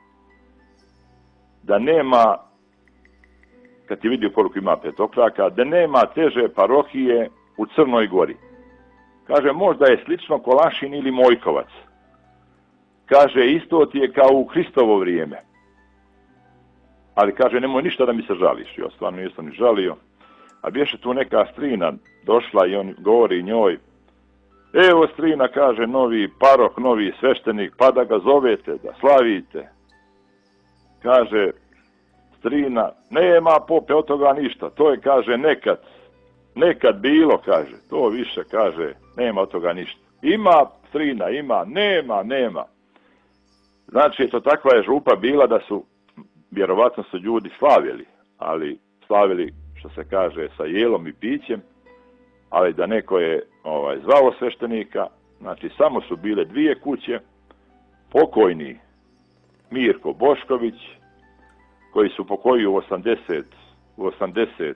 da nema, kad je vidio koliko ima petokraka, da nema teže parohije u Crnoj Gori. Kaže, možda je slično Kolašin ili Mojkovac. Kaže, isto ti je kao u Hristovo vrijeme. Ali kaže, nemoj ništa da mi se žališ. Ja stvarno nisam ni žalio. A bješe tu neka strina došla i on govori njoj, evo strina, kaže, novi parok, novi sveštenik, pa da ga zovete, da slavite. Kaže, strina, nema pope od toga ništa. To je, kaže, nekad, nekad bilo, kaže. To više, kaže, nema od toga ništa. Ima strina, ima, nema, nema. Znači, to takva je župa bila da su, vjerovatno su ljudi slavili, ali slavili, što se kaže, sa jelom i pićem, ali da neko je ovaj, zvao sveštenika, znači samo su bile dvije kuće, pokojni Mirko Bošković, koji su pokojili u osamdeset, u osamdeset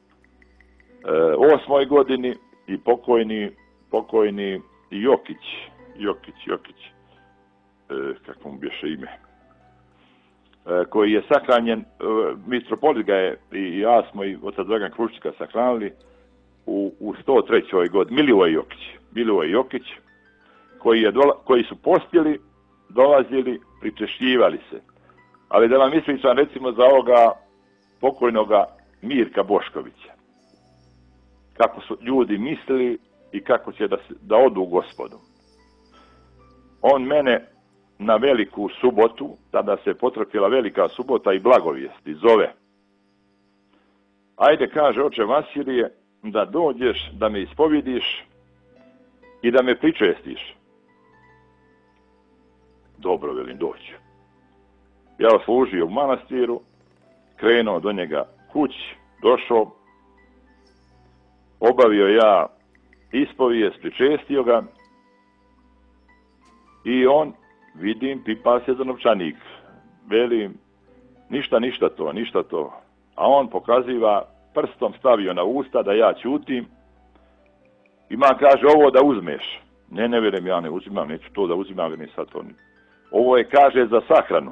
osmoj godini i pokojni, pokojni Jokić, Jokić, Jokić, e, kako mu bješe ime, e, koji je sahranjen, e, mitropolit ga je i ja smo i otac Dragan Kruščika sahranili u, u sto trećoj godini, Milivoj Jokić, Milivoj Jokić, koji, je dola, koji su postili, dolazili, pričešljivali se. Ali da vam ispričam recimo za ovoga pokojnoga Mirka Boškovića. Kako su ljudi mislili i kako će da, da odu u Gospodu. On mene na veliku subotu, tada se potrefila velika subota i blagovijesti, zove. Ajde, kaže, oče Vasilije, da dođeš, da me ispovjediš i da me pričestiš. Dobro, velim, doći. Ja služio u manastiru, krenuo do njega kući, došao, obavio ja ispovijest, pričestio ga i on, vidim, pipa se za novčanik. Velim, ništa, ništa to, ništa to. A on pokaziva, prstom stavio na usta da ja ćutim. Ima, kaže, ovo da uzmeš. Ne, ne vjerujem, ja ne uzimam, neću to da uzimam, jer nisam to. Ovo je, kaže, za sahranu.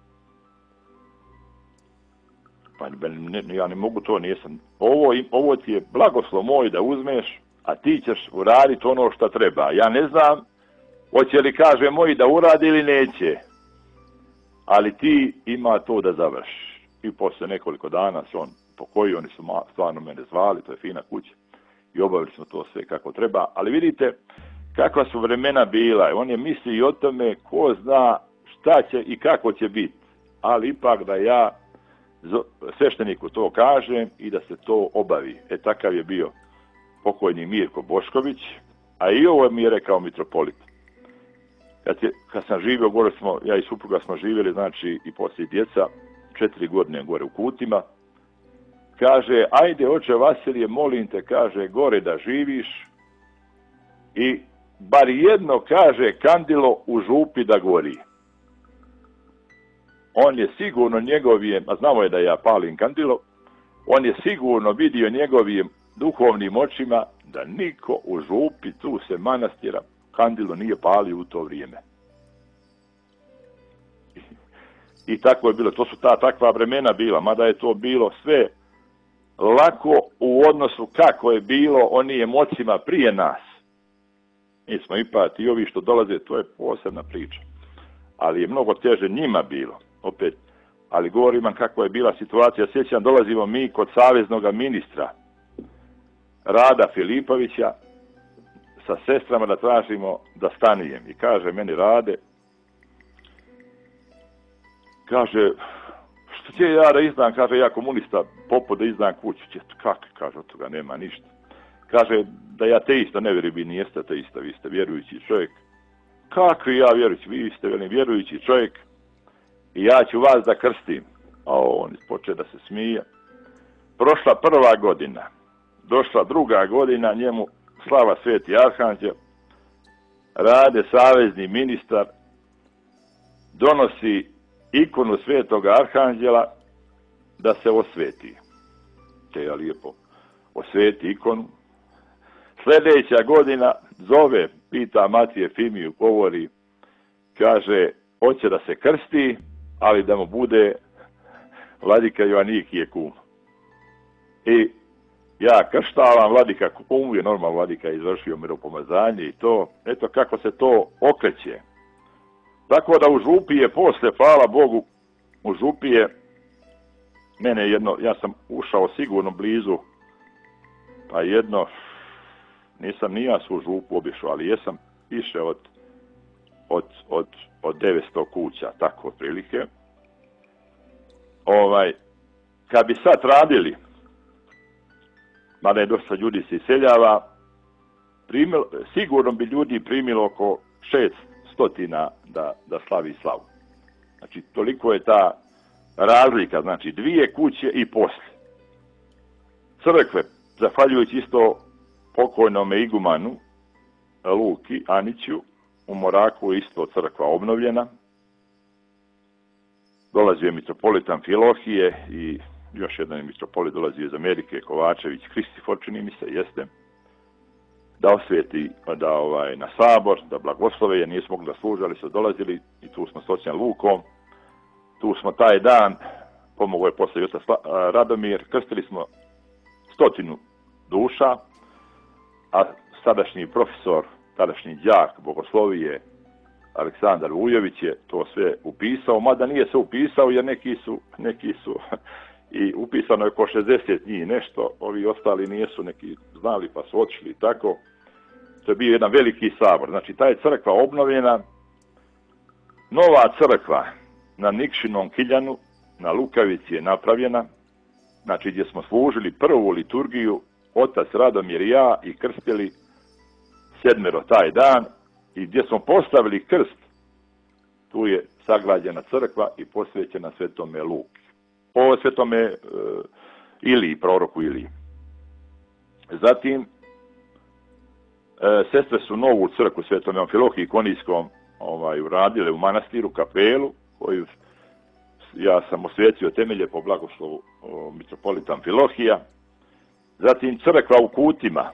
Pa ne, ja ne mogu to, nisam. Ovo, ovo ti je blagoslov moj da uzmeš, a ti ćeš uraditi ono što treba. Ja ne znam, hoće li, kaže, moji da uradi ili neće. Ali ti ima to da završi. I posle nekoliko dana se on pokojio, oni su stvarno mene zvali, to je fina kuća. I obavili smo to sve kako treba. Ali vidite kakva su vremena bila. On je mislio i o tome ko zna šta će i kako će biti. Ali ipak da ja svešteniku to kažem i da se to obavi. E takav je bio pokojni Mirko Bošković, a i ovo mi je rekao mitropolit. kad, je, kad sam živio, gore smo, ja i supruga smo živjeli, znači i poslije djeca, četiri godine gore u Kutima. Kaže, ajde, oče Vasilije, molim te, kaže, gore da živiš i bar jedno, kaže, kandilo u župi da gori. On je sigurno njegovim, a znamo je da ja palim kandilo, on je sigurno vidio njegovim duhovnim očima da niko u župi tu se manastira kandilo nije palio u to vrijeme. I, i tako je bilo, to su ta takva vremena bila, mada je to bilo sve lako u odnosu kako je bilo onim emocima prije nas. Mi smo ipak i ovi što dolaze, to je posebna priča. Ali je mnogo teže njima bilo, opet. Ali govorim vam kako je bila situacija. Sjećam, dolazimo mi kod saveznog ministra Rada Filipovića sa sestrama da tražimo da stanujem. I kaže meni Rade, kaže, što će ja da izdam, kaže ja komunista, popo da izdam kuću. Kako, kaže, od toga nema ništa. Kaže da ja teista ne vjerujem, vi nijeste teista, vi ste vjerujući čovjek. Kakvi ja vjerujući, vi ste vjerujući čovjek i ja ću vas da krstim. A on počeo da se smije. Prošla prva godina, došla druga godina, njemu slava Sveti Arhanđel, Rade savezni ministar, donosi ikonu Svetog Arhanđela da se osveti. Te je lijepo osveti ikonu. Sljedeća godina zove, pita Matije Fimiju, govori, kaže, hoće da se krsti, ali da mu bude vladika Joanikije kum. I ja krštavam, vladika kum je normalno, vladika je izvršio miropomazanje i to, eto kako se to okreće. Tako da u župi je posle, hvala Bogu, u župi je, mene jedno, ja sam ušao sigurno blizu, pa jedno, nisam ni ja svu župu obišao, ali jesam išao od, od, od, od devetsto kuća, tako otprilike. Ovaj, kad bi sad radili, mada je dosta ljudi se iseljava, primil, sigurno bi ljudi primilo oko šest stotina da, da slavi slavu. Znači, toliko je ta razlika, znači dvije kuće i poslije. Crkve, zahvaljujući isto pokojnome igumanu Luki Aniću, u Moraku isto crkva obnovljena. Dolazio je mitropolitan Filohije i još jedan mitropolit dolazio iz Amerike, Kovačević, Kristifor, čini mi se, jeste, da osvijeti da, ovaj, na sabor, da blagoslove, jer nismo mogli da služe, ali su dolazili i tu smo s ocem Lukom. Tu smo taj dan, pomogao je posle otac Radomir, krstili smo stotinu duša, a sadašnji profesor, tadašnji đak bogoslovije Aleksandar Vujović je to sve upisao, mada nije se upisao jer neki su, neki su i upisano je oko šezdeset njih nešto, ovi ostali nisu neki znali pa su otišli i tako. To je bio jedan veliki sabor. Znači, ta je crkva obnovljena, nova crkva na Nikšinom Kiljanu, na Lukavici je napravljena, znači gdje smo služili prvu liturgiju, otac Radomir i ja i krstili sedmero taj dan i gdje smo postavili krst, tu je sagrađena crkva i posvećena Svetome Luki. Po Svetome uh, Iliji, proroku Iliji. Zatim, uh, sestre su novu crkvu Svetome Amfilohiji Konijskom ovaj, uradile u manastiru, kapelu, koju ja sam osvetio temelje po blagoslovu uh, mitropolita Amfilohija. Zatim crkva u Kutima,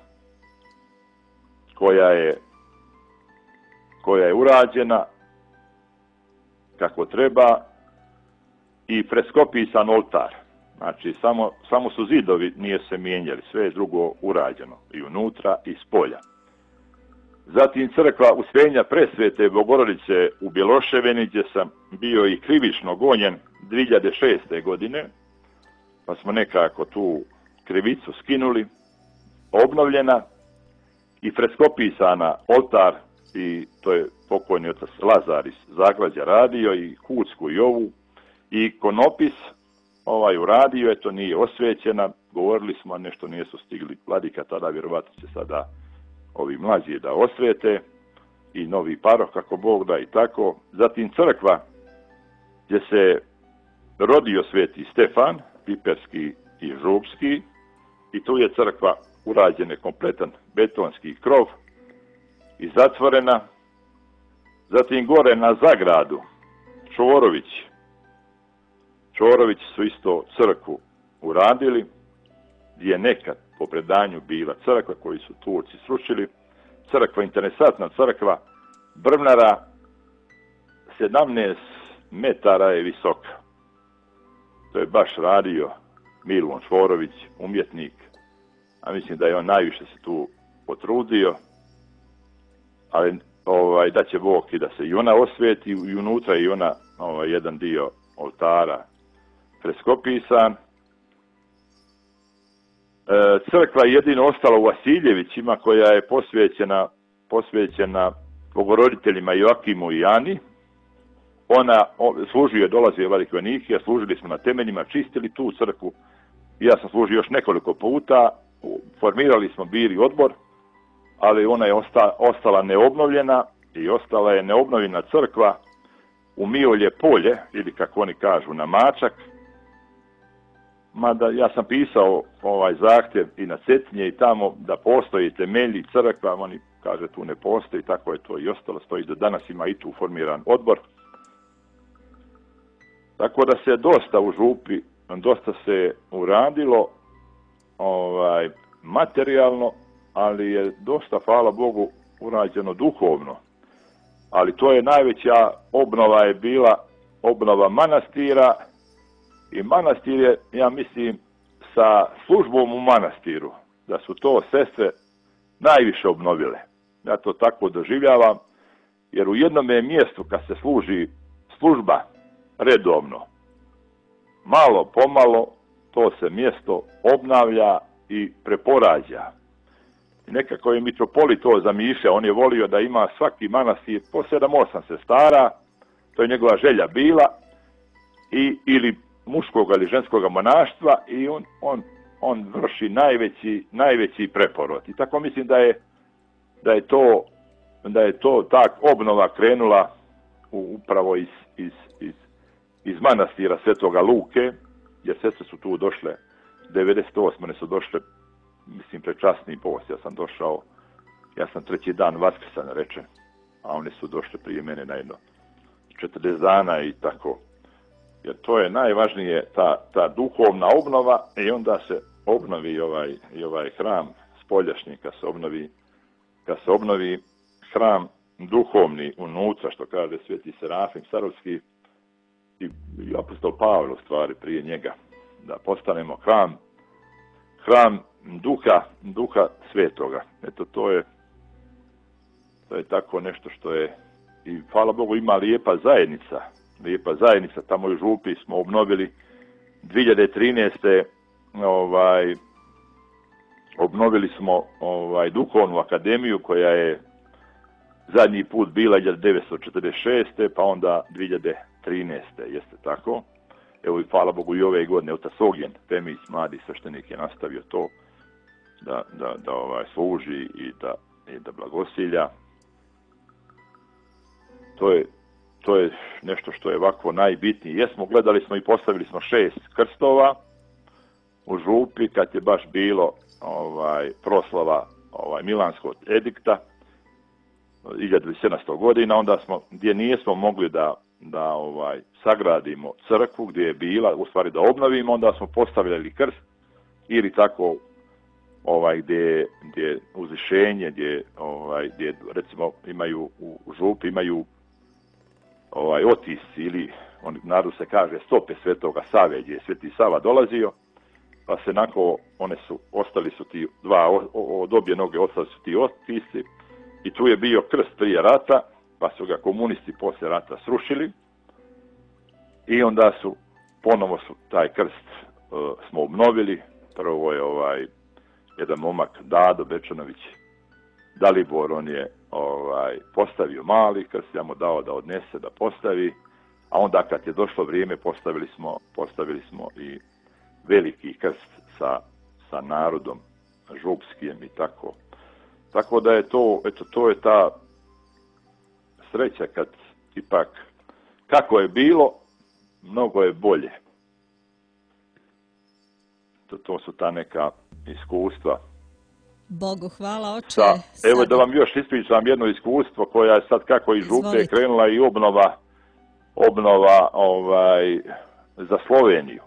koja je, koja je urađena kako treba i freskopisan oltar. Znači, samo, samo su zidovi nije se mijenjali, sve je drugo urađeno, i unutra i spolja. Zatim crkva Usvenja Presvete Bogorodice u Bjeloševeni, gdje sam bio i krivično gonjen dvije hiljade šeste. godine, pa smo nekako tu krivicu skinuli, obnovljena i freskopisana oltar, i to je pokojni otac Lazar iz Zaglađa radio, i Kucku i ovu, i konopis ovaj uradio, eto nije osvećena, govorili smo, nešto nisu stigli, vladika tada vjerovatno će sada ovi mlađi da osvete, i novi paroh, kako Bog da i tako. Zatim crkva gdje se rodio sveti Stefan, Piperski i Župski, i tu je crkva urađen je kompletan betonski krov i zatvorena. Zatim gore na zagradu Čvorović. Čvorović su isto crkvu uradili, gdje je nekad po predanju bila crkva koju su Turci srušili. Crkva, interesantna crkva, brvnara, sedamnaest metara je visoka. To je baš radio Milun Čvorović, umjetnik, a mislim da je on najviše se tu potrudio, ali ovaj, da će Bog i da se i ona osvijeti, i unutra je i ona ovaj, jedan dio oltara freskopisan. E, crkva je jedino ostala u Vasiljevićima, koja je posvećena, posvećena Bogoroditeljima Joakimu i Ani. Ona služio je, dolazio Veliki Vanikija, služili smo na temeljima, čistili tu crkvu. Ja sam služio još nekoliko puta, formirali smo bili odbor, ali ona je osta, ostala neobnovljena i ostala je neobnovljena crkva u Miolje polje, ili kako oni kažu na Mačak. Mada ja sam pisao ovaj zahtjev i na Cetinje i tamo da postoji temelji crkva, oni kaže tu ne postoji, tako je to i ostalo, stoji do danas, ima i tu formiran odbor. Tako da se dosta u Župi, dosta se uradilo ovaj, materijalno, ali je dosta, hvala Bogu, urađeno duhovno. Ali to je najveća obnova je bila obnova manastira, i manastir je, ja mislim, sa službom u manastiru, da su to sestre najviše obnovile. Ja to tako doživljavam, jer u jednom je mjestu kad se služi služba redovno, malo pomalo to se mjesto obnavlja i preporađa. I nekako je mitropolit to zamišljao, on je volio da ima svaki manastir po sedam osam sestara, to je njegova želja bila, i, ili muškog ili ženskog monaštva, i on, on, on vrši najveći, najveći preporod. I tako mislim da je, da je to, da je to tak obnova krenula u, upravo iz, iz, iz, iz manastira Svetoga Luke, jer sestre su tu došle, devedeset osme one su došle, mislim, prečasni post. Ja sam došao, ja sam treći dan Vaskrsa rečen, a one su došle prije mene na jedno četrdeset dana i tako. Jer to je najvažnije, ta, ta duhovna obnova, i onda se obnovi ovaj, i ovaj hram spoljašnji, kad se obnovi, kad se obnovi hram duhovni unutra, što kaže sveti Serafim Sarovski i, i apostol Pavle, u stvari, prije njega, da postanemo hram, hram duha, duha svetoga. Eto, to je, to je tako nešto što je, i hvala Bogu ima lijepa zajednica, lijepa zajednica, tamo u Župi smo obnovili dvije hiljade trinaeste. ovaj, obnovili smo ovaj, duhovnu akademiju, koja je zadnji put bila hiljadu devetsto četrdeset šeste. pa onda dvije hiljade trinaeste. jeste tako. Evo i hvala Bogu i ove godine otac Ognjen Pemić, mladi sveštenik, je nastavio to da, da, da ovaj, služi i da, i da blagosilja. To je, to je nešto što je ovako najbitnije. Jesmo, gledali smo i postavili smo šest krstova u Župi kad je baš bilo ovaj, proslava ovaj, Milanskog edikta hiljadu sedamsto godina, onda smo, gdje nismo mogli da, da ovaj, sagradimo crkvu gdje je bila, u stvari da obnovimo, onda smo postavljali krst, ili tako ovaj, gdje, gdje je uzvišenje, gdje, ovaj, gdje recimo imaju u, u Župi imaju ovaj otis, ili on, narodu se kaže stope Svetoga Save, gdje je Sveti Sava dolazio, pa se nakon, one su, ostali su ti dva, od obje noge ostali su ti otisi, i tu je bio krst prije rata, pa su ga komunisti poslije rata srušili, i onda su, ponovo su taj krst uh, smo obnovili. Prvo je ovaj, jedan momak, Dado Bečanović, Dalibor, on je ovaj, postavio mali krst, ja mu dao da odnese, da postavi, a onda kad je došlo vrijeme postavili smo, postavili smo i veliki krst sa, sa narodom župskijem i tako. Tako da je to, eto, to je ta sreća kad ipak kako je bilo, mnogo je bolje. To, to su ta neka iskustva. Bogu hvala, oče. Sa, evo sad... da vam još ispričam jedno iskustvo koja je sad kako iz župe krenula i obnova, obnova ovaj, za Sloveniju.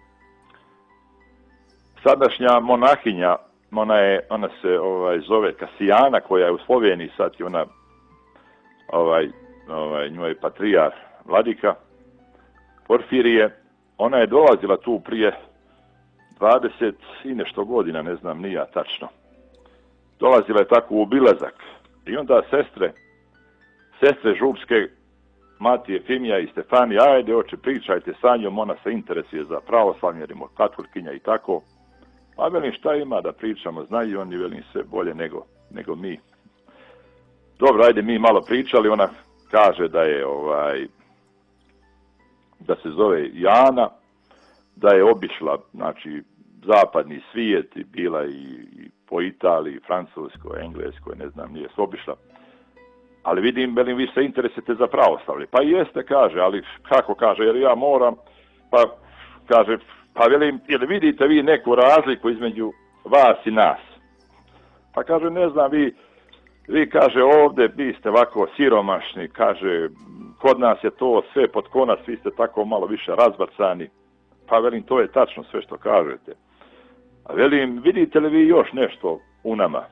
Sadašnja monahinja, ona, je, ona se ovaj, zove Kasijana, koja je u Sloveniji, sad je ona, ovaj, ovaj, njoj je patrijar vladika Porfirije. Ona je dolazila tu prije dvadeset i nešto godina, ne znam ni ja tačno. Dolazila je tako u obilazak. I onda sestre, sestre župske, Matije, Fimija i Stefanija, ajde oče, pričajte sa njom, ona se interesuje za pravoslavlje, jer ima katolikinja i tako. A velim, šta ima da pričamo, znaju oni, velim, sve bolje nego, nego mi. Dobro, ajde mi malo pričali, ona kaže da je, ovaj, da se zove Jana, da je obišla, znači, zapadni svijet i bila i, i po Italiji, Francuskoj, Engleskoj, ne znam, nije se obišla. Ali vidim, velim, vi se interesujete za pravoslavlje. Pa jeste, kaže, ali kako kaže, jer ja moram, pa kaže, pa velim, jer vidite vi neku razliku između vas i nas? Pa kaže, ne znam, vi, vi kaže, ovdje vi ste ovako siromašni, kaže, kod nas je to sve pod konac, vi ste tako malo više razbacani. Pa velim, to je tačno sve što kažete. A velim, vidite li vi još nešto u nama?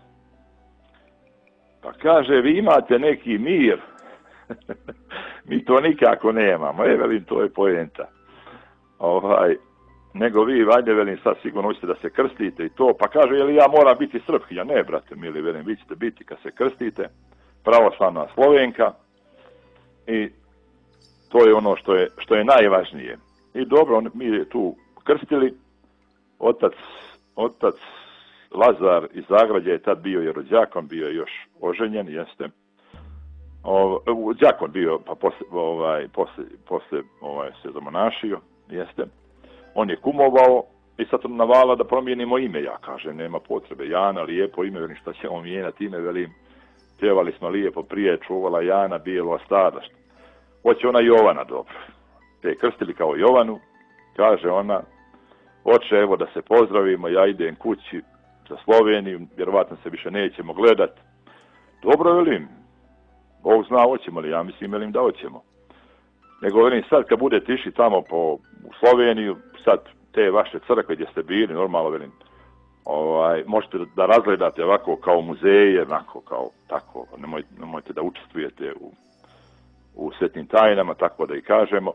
Pa kaže, vi imate neki mir. Mi to nikako nemamo. E, velim, to je poenta. Ovaj, nego vi, vajde, velim, sad sigurno hoćete da se krstite i to. Pa kaže, je li ja moram biti Srpkinja? Ne, brate, mili, velim, vi ćete biti kad se krstite. Pravoslavna Slovenka. I to je ono što je, što je najvažnije. I dobro, mi je tu krstili. Otac, otac Lazar iz Zagradja je tad bio jer đakon, bio je još oženjen, jeste. O, đakon bio, pa posle, ovaj, posle, posle ovaj, se zamonašio, jeste. On je kumovao i sad on navala da promijenimo ime. Ja kažem, nema potrebe, Jana, lijepo ime, velim, šta ćemo mijenjati ime, velim, pjevali smo lijepo prije, čuvala Jana, bijelo stada. Hoće ona Jovana, dobro. Te krstili kao Jovanu, kaže ona, oče, evo da se pozdravimo, ja idem kući za Sloveniju, vjerovatno se više nećemo gledat. Dobro, velim, Bog zna, hoćemo li, ja mislim, velim da hoćemo. Nego, velim, sad kad budete išli tamo po u Sloveniju, sad te vaše crkve gdje ste bili, normalno, velim, ovaj, možete da razgledate ovako kao muzeje, onako kao tako, nemojte, nemojte da učestvujete u, u svetim tajnama, tako da i kažemo.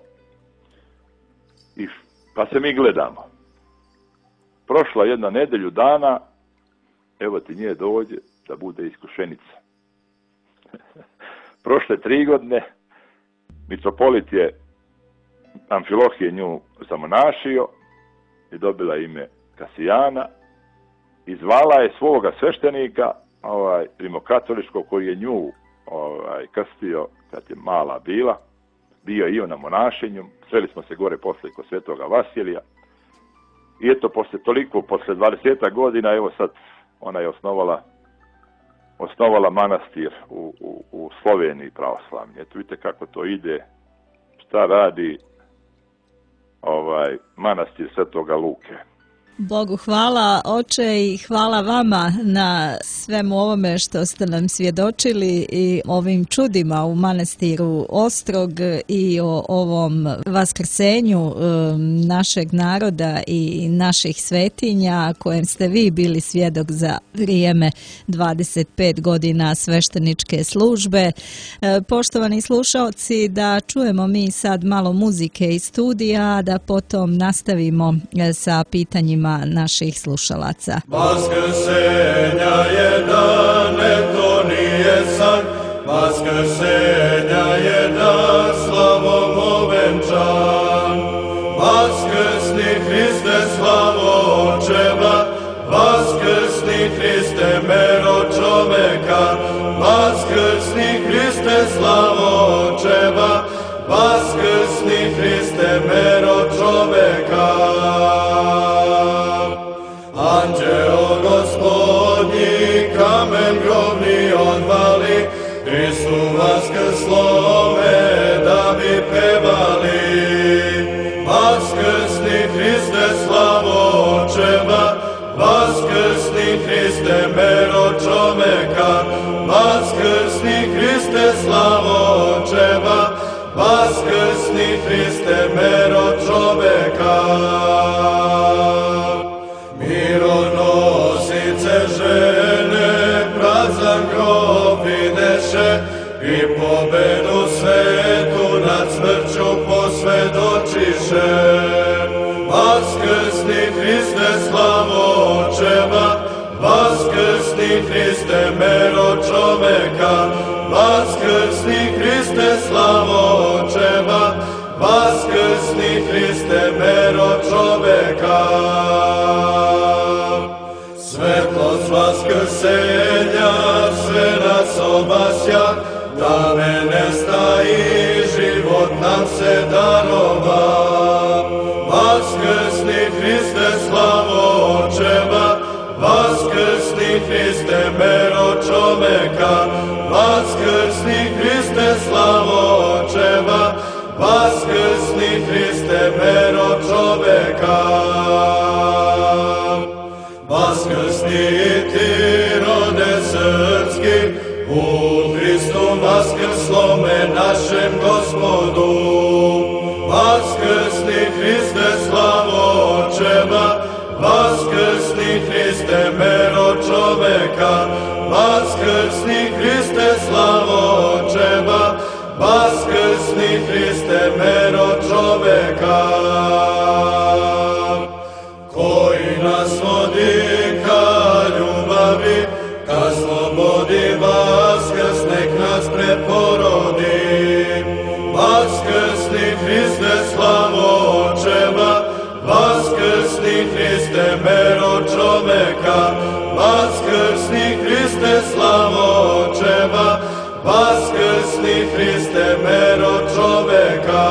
I pa se mi gledamo. Prošla jedna nedelju dana, evo ti nje dođe da bude iskušenica. Prošle tri godine, mitropolit je Amfilohije nju zamonašio i dobila ime Kasijana i zvala je svoga sveštenika, ovaj, rimokatoličkog, koji je nju ovaj, krstio kad je mala bila. Bio i on na monašenju, sreli smo se gore posle kod svetoga Vasilija. I eto, posle toliko, posle dvadeset godina, evo sad, ona je osnovala, osnovala manastir u, u, u Sloveniji pravoslavni. Eto, vidite kako to ide, šta radi ovaj manastir Svetoga Luke. Bogu hvala, oče, i hvala vama na svemu ovome što ste nam svjedočili i ovim čudima u manastiru Ostrog i o ovom vaskrsenju um, našeg naroda i naših svetinja, kojem ste vi bili svjedok za vrijeme dvadeset pet godina svešteničke službe. E, poštovani slušalci, da čujemo mi sad malo muzike iz studija, da potom nastavimo sa pitanjima naših slušalaca. Vaskrsenja je dan, ne to nije san, vaskrsenja je dan, slavom ovenčan. Vaskrsni Hriste, slavo očeva, vaskrsni Hriste, mero čoveka, vaskrsni Hriste, slavo očeva, vaskrsni Hriste, mero čoveka. Anđeo gospodnji, kamen grobni odvali, Hristu vaskrslo Vaskrsni Hriste, slavo očeva, vaskrsni Hriste, mero čoveka, vaskrsni Hriste, slavo očeva, vaskrsni Hriste, mero čoveka. Mironosice žene, prazan grob videše i pobedu svetu nad smrću posvedočiše. Vaskrsni Hriste, slavo očeva, vaskrsni Hriste, mero čoveka, vaskrsni Hriste, slavo očeva, vaskrsni Hriste, mero čoveka. Svetlost vaskrsenja sve nas obasja, da me ne staji, život nam se darova. Vaskrsni Hriste, slavo očeva, vaskrsni Hriste, mero čoveka, vaskrsni Hriste, slavo očeva, vaskrsni Hriste, mero čoveka. Vaskrsni ti, rode srpski, u Hristu vaskrslome našem Gospodu. Vaskrsni Hriste, slavo očeva, vaskrsni Hriste, mero čoveka, vaskrsni Hriste, slavo očeva, vaskrsni Hriste, mero čoveka. Koji nas vodi ka ljubavi, ka slobodi, vaskrs nek nas preporodi. Vaskrsni Hriste, slavo očeva, vaskrsni Hriste, mero čoveka, vaskrsni Hriste, slavo očeva, vaskrsni Hriste, mero čoveka.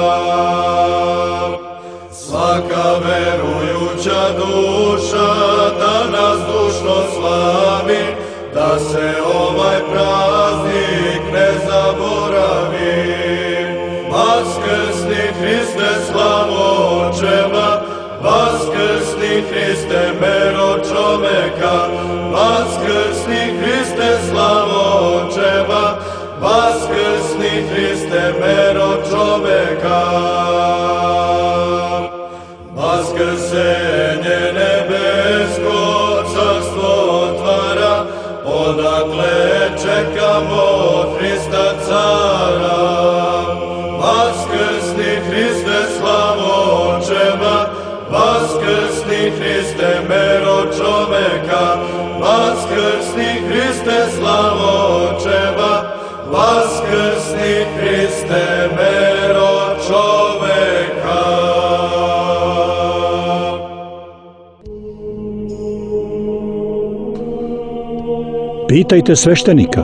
Svaka verujuća duša danas dušno slavi, da se ovaj praznik ne zaboravi. Vaskrsni Hriste, slavo očeva, vaskrsni Hriste, mero čoveka, vaskrsni Hriste, slavo očeva, vaskrsni Hriste, mero čoveka. Vaskrsenje nebesko carstvo otvara, odakle čekamo Hrista cara. Vaskrsni Hriste, slavo očeva, vaskrsni Hriste, mero čoveka, vaskrsni Hriste, slavo očeva, vaskrsni Hriste, mero čoveka. Pitajte sveštenika.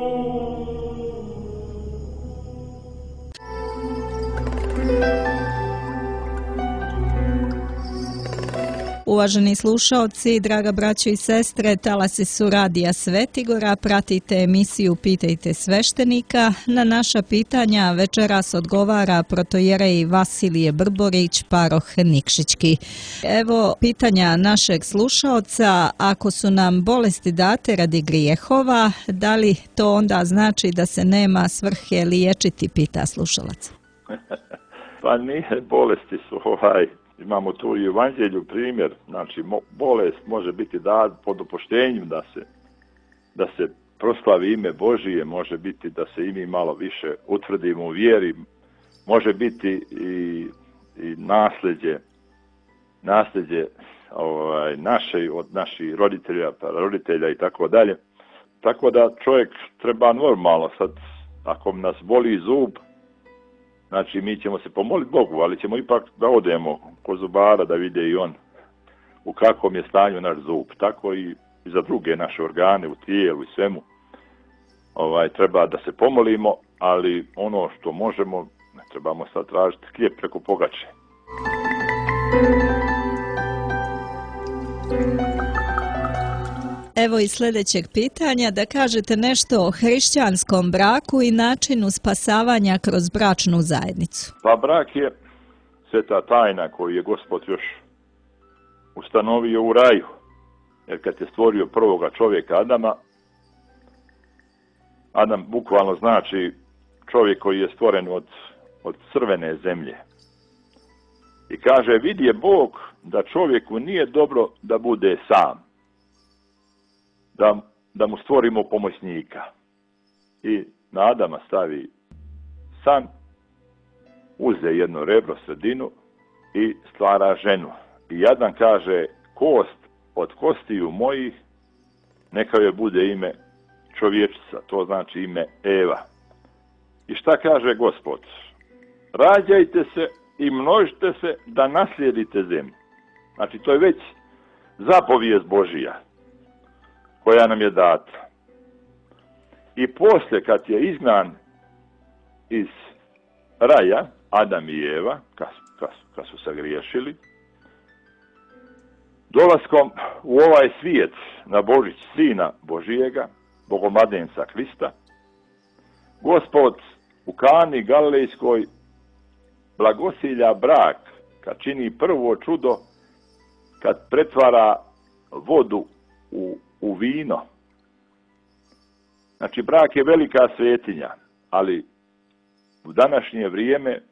Uvaženi slušaoci, draga braćo i sestre, talasi su Radija Svetigora, pratite emisiju Pitajte sveštenika. Na naša pitanja večeras odgovara protojerej Vasilije Brborić, paroh Nikšićki. Evo pitanja našeg slušaoca: ako su nam bolesti date radi grijehova, da li to onda znači da se nema svrhe liječiti, pita slušalac. Pa nije, bolesti su ovaj... Imamo tu i u evanđelju primjer, znači bolest može biti dat pod dopuštenjem da se, da se proslavi ime Božije, može biti da se i mi malo više utvrdimo u vjeri, može biti i, i nasljeđe, nasljeđe ovaj, naše, od naših roditelja, roditelja i tako dalje. Tako da čovjek treba normalno, sad ako nas boli zub, znači mi ćemo se pomoliti Bogu, ali ćemo ipak da odemo kod zubara da vide i on u kakvom je stanju naš zub. Tako i za druge naše organe u tijelu i svemu. Ovaj, treba da se pomolimo, ali ono što možemo, ne trebamo sad tražiti hljeb preko pogače. Evo i sljedećeg pitanja, da kažete nešto o hrišćanskom braku i načinu spasavanja kroz bračnu zajednicu. Pa brak je sveta tajna koju je Gospod još ustanovio u raju. Jer kad je stvorio prvoga čovjeka Adama, Adam bukvalno znači čovjek koji je stvoren od, od crvene zemlje. I kaže, vidi je Bog da čovjeku nije dobro da bude sam. Da, da mu stvorimo pomoćnika. I na Adama stavi san, uze jedno rebro sredinu i stvara ženu. I Adam kaže, kost od kostiju mojih, neka joj bude ime čovječica, to znači ime Eva. I šta kaže Gospod? Rađajte se i množite se da naslijedite zemlju. Znači, to je već zapovijest Božija koja nam je data. I poslije, kad je izgnan iz raja, Adam i Eva, kad, kad, kad su se griješili, dolaskom u ovaj svijet na Božić Sina Božijega, Bogomadenca Krista, Gospod u Kani Galilejskoj blagosilja brak, kad čini prvo čudo, kad pretvara vodu u, u vino. Znači, brak je velika svetinja, ali u današnje vrijeme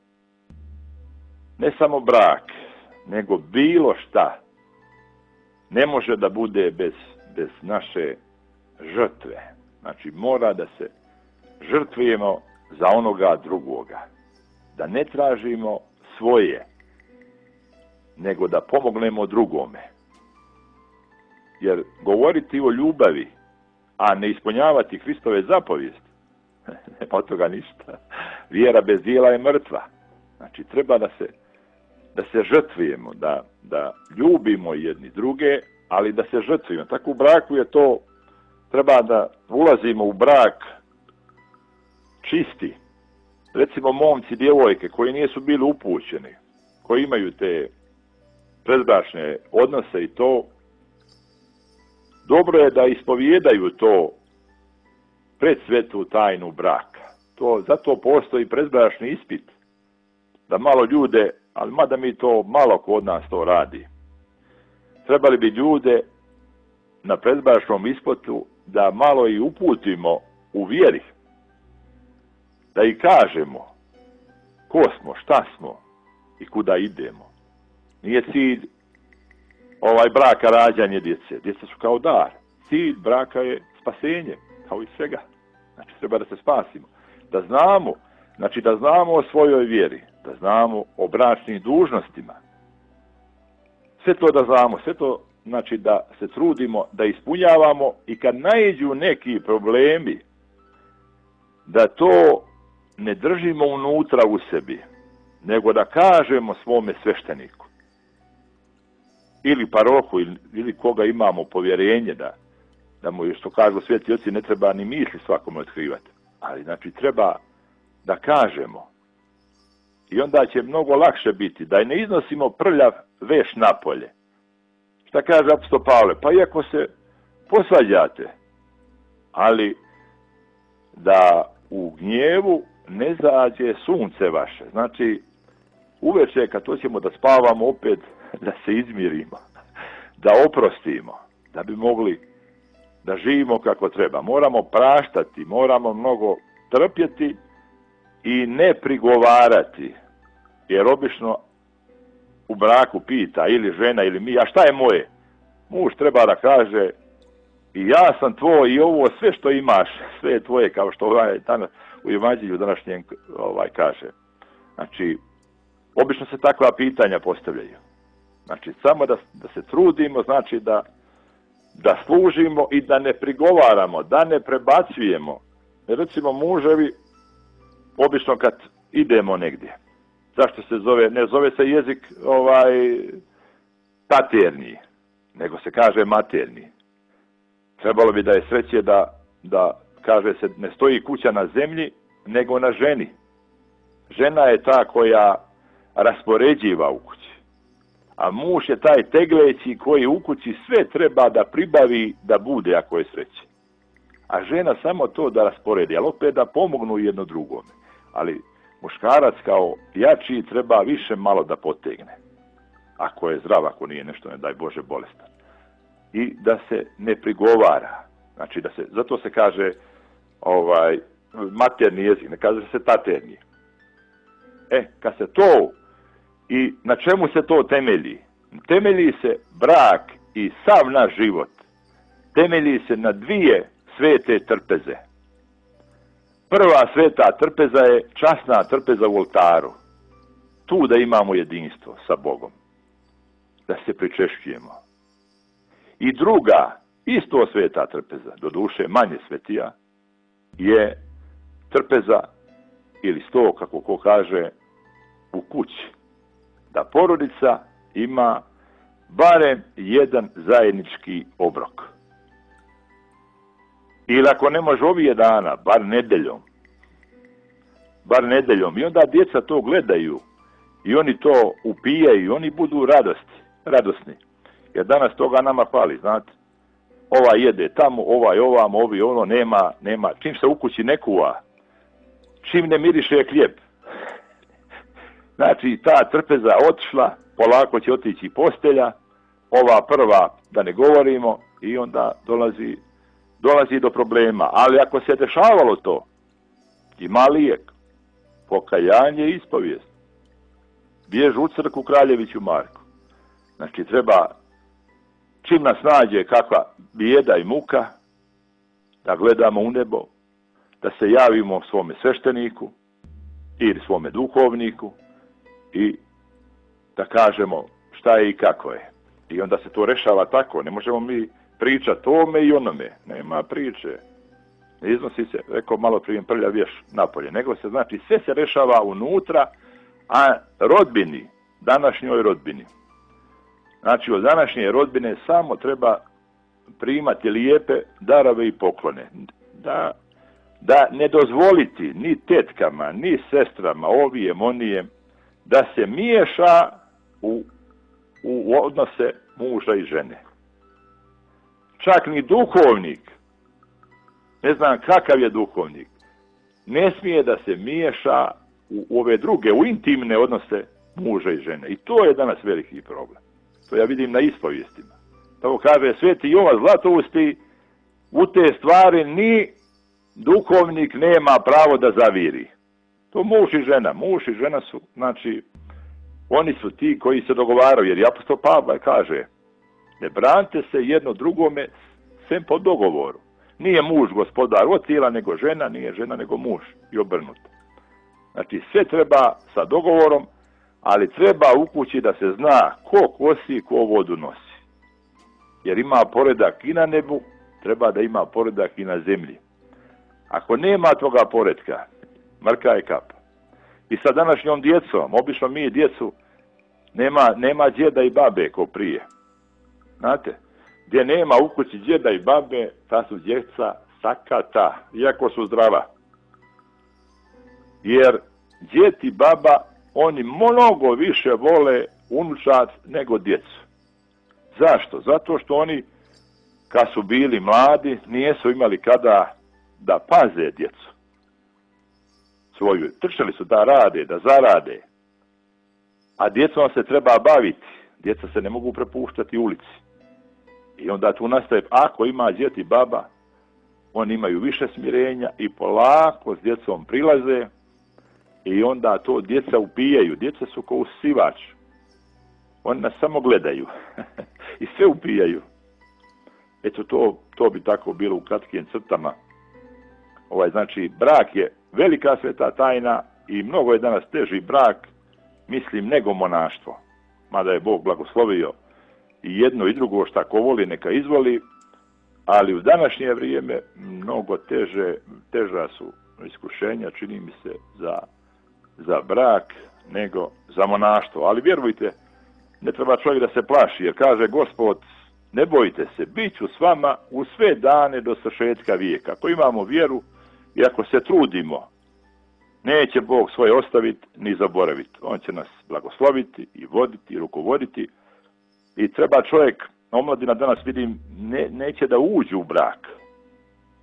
ne samo brak, nego bilo šta ne može da bude bez, bez naše žrtve. Znači, mora da se žrtvujemo za onoga drugoga. Da ne tražimo svoje, nego da pomognemo drugome. Jer govoriti o ljubavi, a ne ispunjavati Hristove zapovijesti, nema od toga ništa. Vjera bez djela je mrtva. Znači, treba da se, da se žrtvujemo, da, da ljubimo jedni druge, ali da se žrtvujemo. Tako u braku je to, treba da ulazimo u brak čisti. Recimo momci, djevojke koji nisu bili upućeni, koji imaju te predbračne odnose i to, dobro je da ispovijedaju to pred svetu tajnu braka. To, zato postoji predbračni ispit. Da malo ljude, ali mada mi to malo kod nas to radi. Trebali bi ljude na predbračnom ispitu da malo i uputimo u vjeri. Da i kažemo ko smo, šta smo i kuda idemo. Nije cilj ovaj braka rađanje djece. Djeca su kao dar. Cilj braka je spasenje, kao i svega. Znači, treba da se spasimo. Da znamo, znači da znamo o svojoj vjeri, da znamo o bračnim dužnostima. Sve to da znamo, sve to znači da se trudimo, da ispunjavamo i kad naiđu neki problemi, da to ne držimo unutra u sebi, nego da kažemo svome svešteniku ili parohu ili, ili koga imamo povjerenje da, da mu, što kažu sveti oci, ne treba ni misli svakome otkrivati. Ali znači treba da kažemo i onda će mnogo lakše biti da ne iznosimo prljav veš napolje. Šta kaže apostol Pavle? Pa iako se posvađate, ali da u gnjevu ne zađe sunce vaše. Znači, uveče kad to ćemo da spavamo opet, da se izmirimo, da oprostimo, da bi mogli da živimo kako treba. Moramo praštati, moramo mnogo trpjeti i ne prigovarati. Jer obično u braku pita ili žena ili mi, a šta je moje? Muž treba da kaže i ja sam tvoj i ovo sve što imaš, sve je tvoje, kao što ovaj danas u Evanđelju današnjem ovaj kaže. Znači, obično se takva pitanja postavljaju. Znači, samo da, da se trudimo, znači da, da služimo i da ne prigovaramo, da ne prebacujemo. Jer recimo muževi, obično kad idemo negdje, zašto se zove, ne zove se jezik ovaj paterni, nego se kaže materni. Trebalo bi da je sreće da, da kaže se ne stoji kuća na zemlji, nego na ženi. Žena je ta koja raspoređiva u kući. A muž je taj tegleći koji u kući sve treba da pribavi da bude ako je sreće. A žena samo to da rasporedi, ali opet da pomognu jedno drugome. Ali muškarac kao jači treba više malo da potegne. Ako je zdrav, ako nije nešto, ne daj Bože, bolestan. I da se ne prigovara. Znači, da se, zato se kaže ovaj, materni jezik, ne kaže se taterni. E, kad se to, i na čemu se to temelji? Temelji se brak i sav naš život. Temelji se na dvije svete trpeze. Prva sveta trpeza je časna trpeza u oltaru. Tu da imamo jedinstvo sa Bogom. Da se pričešćujemo. I druga, isto sveta trpeza, doduše manje svetija, je trpeza ili sto, kako ko kaže, u kući. Da porodica ima barem jedan zajednički obrok. Ili ako ne može ovih dana, bar nedeljom. Bar nedeljom. I onda djeca to gledaju i oni to upijaju i oni budu radosti, radosni. Jer danas toga nama fali, znate. Ovaj jede tamo, ovaj ovam, ovi ono, nema, nema. Čim se u kući ne kuva, čim ne miriše hljeb. Znači, ta trpeza otišla, polako će otići postelja, ova prva, da ne govorimo, i onda dolazi, dolazi do problema. Ali ako se dešavalo to, ima lijek, pokajanje i ispovijest. Bježu u crkvu Kraljeviću Marku. Znači, treba, čim nas nađe kakva bijeda i muka, da gledamo u nebo, da se javimo svome svešteniku ili svome duhovniku i da kažemo šta je i kako je. I onda se to rešava tako. Ne možemo mi pričati tome i onome. Nema priče. Ne iznosi se, rekao malo prije, prlja vješ napolje. Nego se, znači, sve se rešava unutra, a rodbini, današnjoj rodbini. Znači, od današnje rodbine samo treba primati lijepe darove i poklone. Da, da ne dozvoliti ni tetkama, ni sestrama, ovijem, onijem, da se miješa u, u odnose muža i žene. Čak ni duhovnik, ne znam kakav je duhovnik, ne smije da se miješa u, u ove druge, u intimne odnose muža i žene. I to je danas veliki problem. To ja vidim na ispovijestima. Tako kaže sveti Jovan Zlatousti, u te stvari ni duhovnik nema pravo da zaviri. To muž i žena. Muž i žena su, znači, oni su ti koji se dogovaraju, jer apostol Pavle kaže, ne branite se jedno drugome sem po dogovoru. Nije muž gospodar od tijela nego žena, nije žena nego muž i obrnuto. Znači, sve treba sa dogovorom, ali treba u kući da se zna ko kosi, ko vodu nosi. Jer ima poredak i na nebu, treba da ima poredak i na zemlji. Ako nema toga poredka, mrka je kap. I sa današnjom djecom, obično mi djecu, nema, nema djeda i babe ko prije. Znate, gdje nema u kući djeda i babe, ta su djeca sakata, iako su zdrava. Jer djed i baba, oni mnogo više vole unučad nego djecu. Zašto? Zato što oni, kad su bili mladi, nijesu imali kada da paze djecu svoju. Trčali su da rade, da zarade. A djecom se treba baviti. Djeca se ne mogu prepuštati ulici. I onda tu nastaje, ako ima djed i baba, oni imaju više smirenja i polako s djecom prilaze i onda to djeca upijaju. Djeca su kao usivač. Oni nas samo gledaju i sve upijaju. Eto, to, to bi tako bilo u kratkim crtama. Ovaj, znači, brak je velika sveta tajna i mnogo je danas teži brak, mislim, nego monaštvo. Mada je Bog blagoslovio i jedno i drugo šta ko voli neka izvoli, ali u današnje vrijeme mnogo teže, teža su iskušenja, čini mi se, za, za brak nego za monaštvo. Ali vjerujte, ne treba čovjek da se plaši, jer kaže Gospod, ne bojte se, bit ću s vama u sve dane do svršetka vijeka. Ako imamo vjeru i ako se trudimo, neće Bog svoje ostaviti ni zaboraviti. On će nas blagosloviti i voditi i rukovoditi. I treba čovjek, omladina danas vidim, ne, neće da uđu u brak.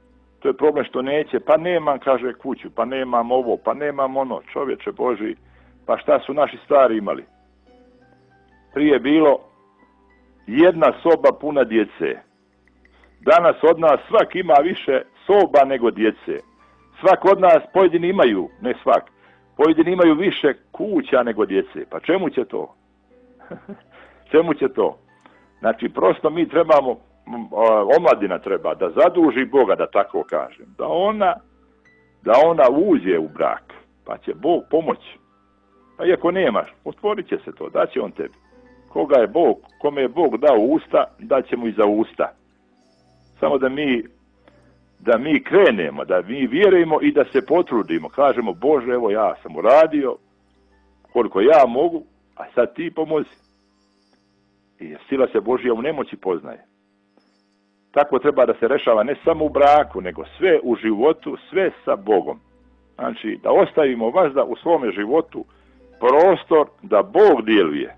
To je problem što neće, pa nemam, kaže, kuću, pa nemam ovo, pa nemam ono, čovječe Boži, pa šta su naši stari imali? Prije bilo jedna soba puna djece. Danas od nas svak ima više soba nego djece. Svak od nas, pojedini imaju, ne svak, pojedini imaju više kuća nego djece. Pa čemu će to? Čemu će to? Znači, prosto mi trebamo, omladina treba da zaduži Boga, da tako kažem, da ona, da ona uđe u brak, pa će Bog pomoći. Pa iako nemaš, otvorit će se to, daće on tebi. Koga je Bog, kome je Bog dao usta, daće mu i za usta. Samo da mi, da mi krenemo, da mi vjerujemo i da se potrudimo. Kažemo, Bože, evo ja sam uradio koliko ja mogu, a sad ti pomozi. I sila se Božja u nemoći poznaje. Tako treba da se rešava ne samo u braku, nego sve u životu, sve sa Bogom. Znači, da ostavimo vazda u svome životu prostor da Bog djeluje.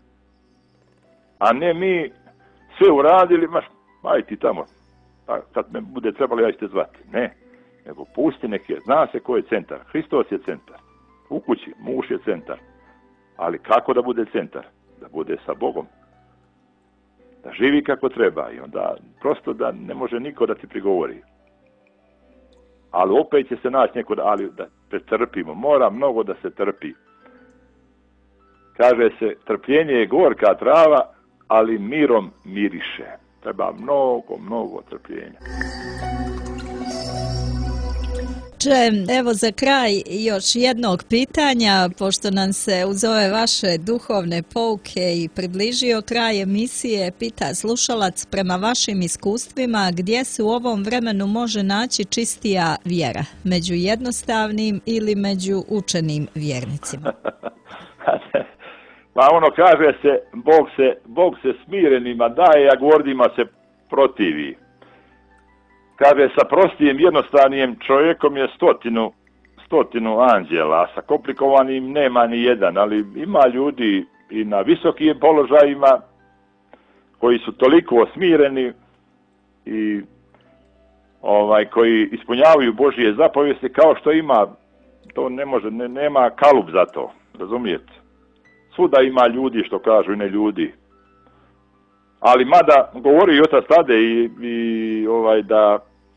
A ne mi sve uradili, maš, aj ti tamo, pa kad me bude trebalo ja ćete zvati. Ne, nego pusti neke, zna se ko je centar. Hristos je centar. U kući, muž je centar. Ali kako da bude centar? Da bude sa Bogom. Da živi kako treba i onda prosto da ne može niko da ti prigovori. Ali opet će se naći neko da, ali da pretrpimo. Mora mnogo da se trpi. Kaže se, trpljenje je gorka trava, ali mirom miriše. Treba mnogo, mnogo trpljenja. Evo za kraj još jednog pitanja, pošto nam se uz ove vaše duhovne pouke i približio kraj emisije, pita slušalac, prema vašim iskustvima, gdje se u ovom vremenu može naći čistija vjera? Među jednostavnim ili među učenim vjernicima? Pa ono kaže se, Bog se, Bog se smirenima daje, a gordima se protivi. Kaže, sa prostijim, jednostavnim čovjekom je stotinu, stotinu anđela, a sa komplikovanim nema ni jedan, ali ima ljudi i na visokim položajima koji su toliko smireni i ovaj koji ispunjavaju Božje zapovijesti, kao što ima, to ne može, ne, nema kalup za to, razumijete? Svuda ima ljudi, što kažu, i ne ljudi. Ali mada govori i otac Tade i, i ovaj da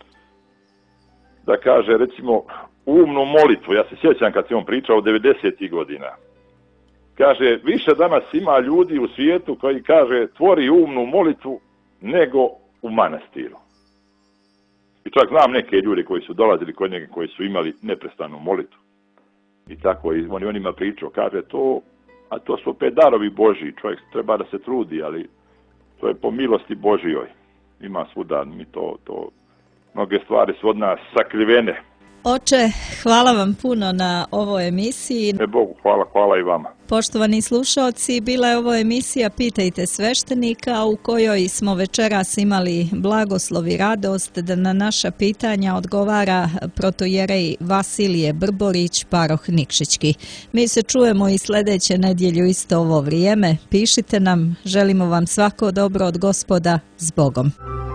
da kaže recimo umnu molitvu, ja se sjećam kad se on pričao devedesetih godina. Kaže, više danas ima ljudi u svijetu koji kaže tvori umnu molitvu nego u manastiru. I čak znam neke ljudi koji su dolazili kod njega, koji su imali neprestanu molitvu. I tako i on onima pričao, kaže to, a to su opet darovi Božji, čovjek treba da se trudi, ali to je po milosti Božjoj. Ima svuda, mi to, to, mnoge stvari su od nas sakrivene. Oče, hvala vam puno na ovoj emisiji. Ne Bogu, hvala, hvala i vama. Poštovani slušalci, bila je ovo emisija Pitajte sveštenika, u kojoj smo večeras imali blagoslov i radost da na naša pitanja odgovara protojerej Vasilije Brborić, paroh Nikšićki. Mi se čujemo i sljedeće nedjelju isto ovo vrijeme. Pišite nam, želimo vam svako dobro od Gospoda, s Bogom.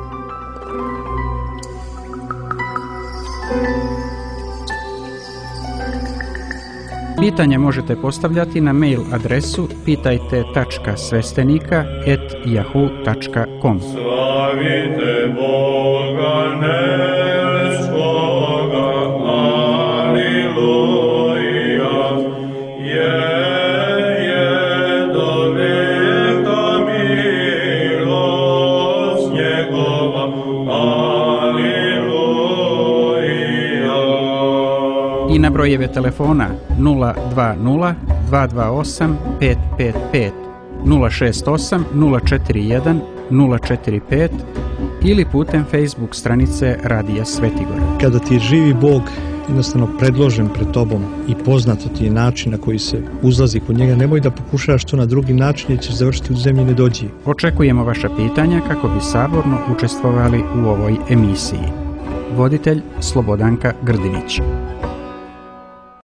Pitanje možete postavljati na mail adresu pitajte tačka sveštenika at yahoo tačka com. Slavite Boga nebeskoga, aleluja, je, je do veka milost njegova, aleluja. I na brojeve telefona nula dva nula dva dva osam pet pet pet, nula šest osam nula četiri jedan nula četiri pet ili putem Facebook stranice Radija Svetigora. Kada ti je živi Bog jednostavno predložen pred tobom i poznato ti je način na koji se uzlazi kod njega, nemoj da pokušavaš to na drugi način jer ćeš završiti u zemlji nedođi. Očekujemo vaša pitanja kako bi saborno učestvovali u ovoj emisiji. Voditelj Slobodanka Grdinić.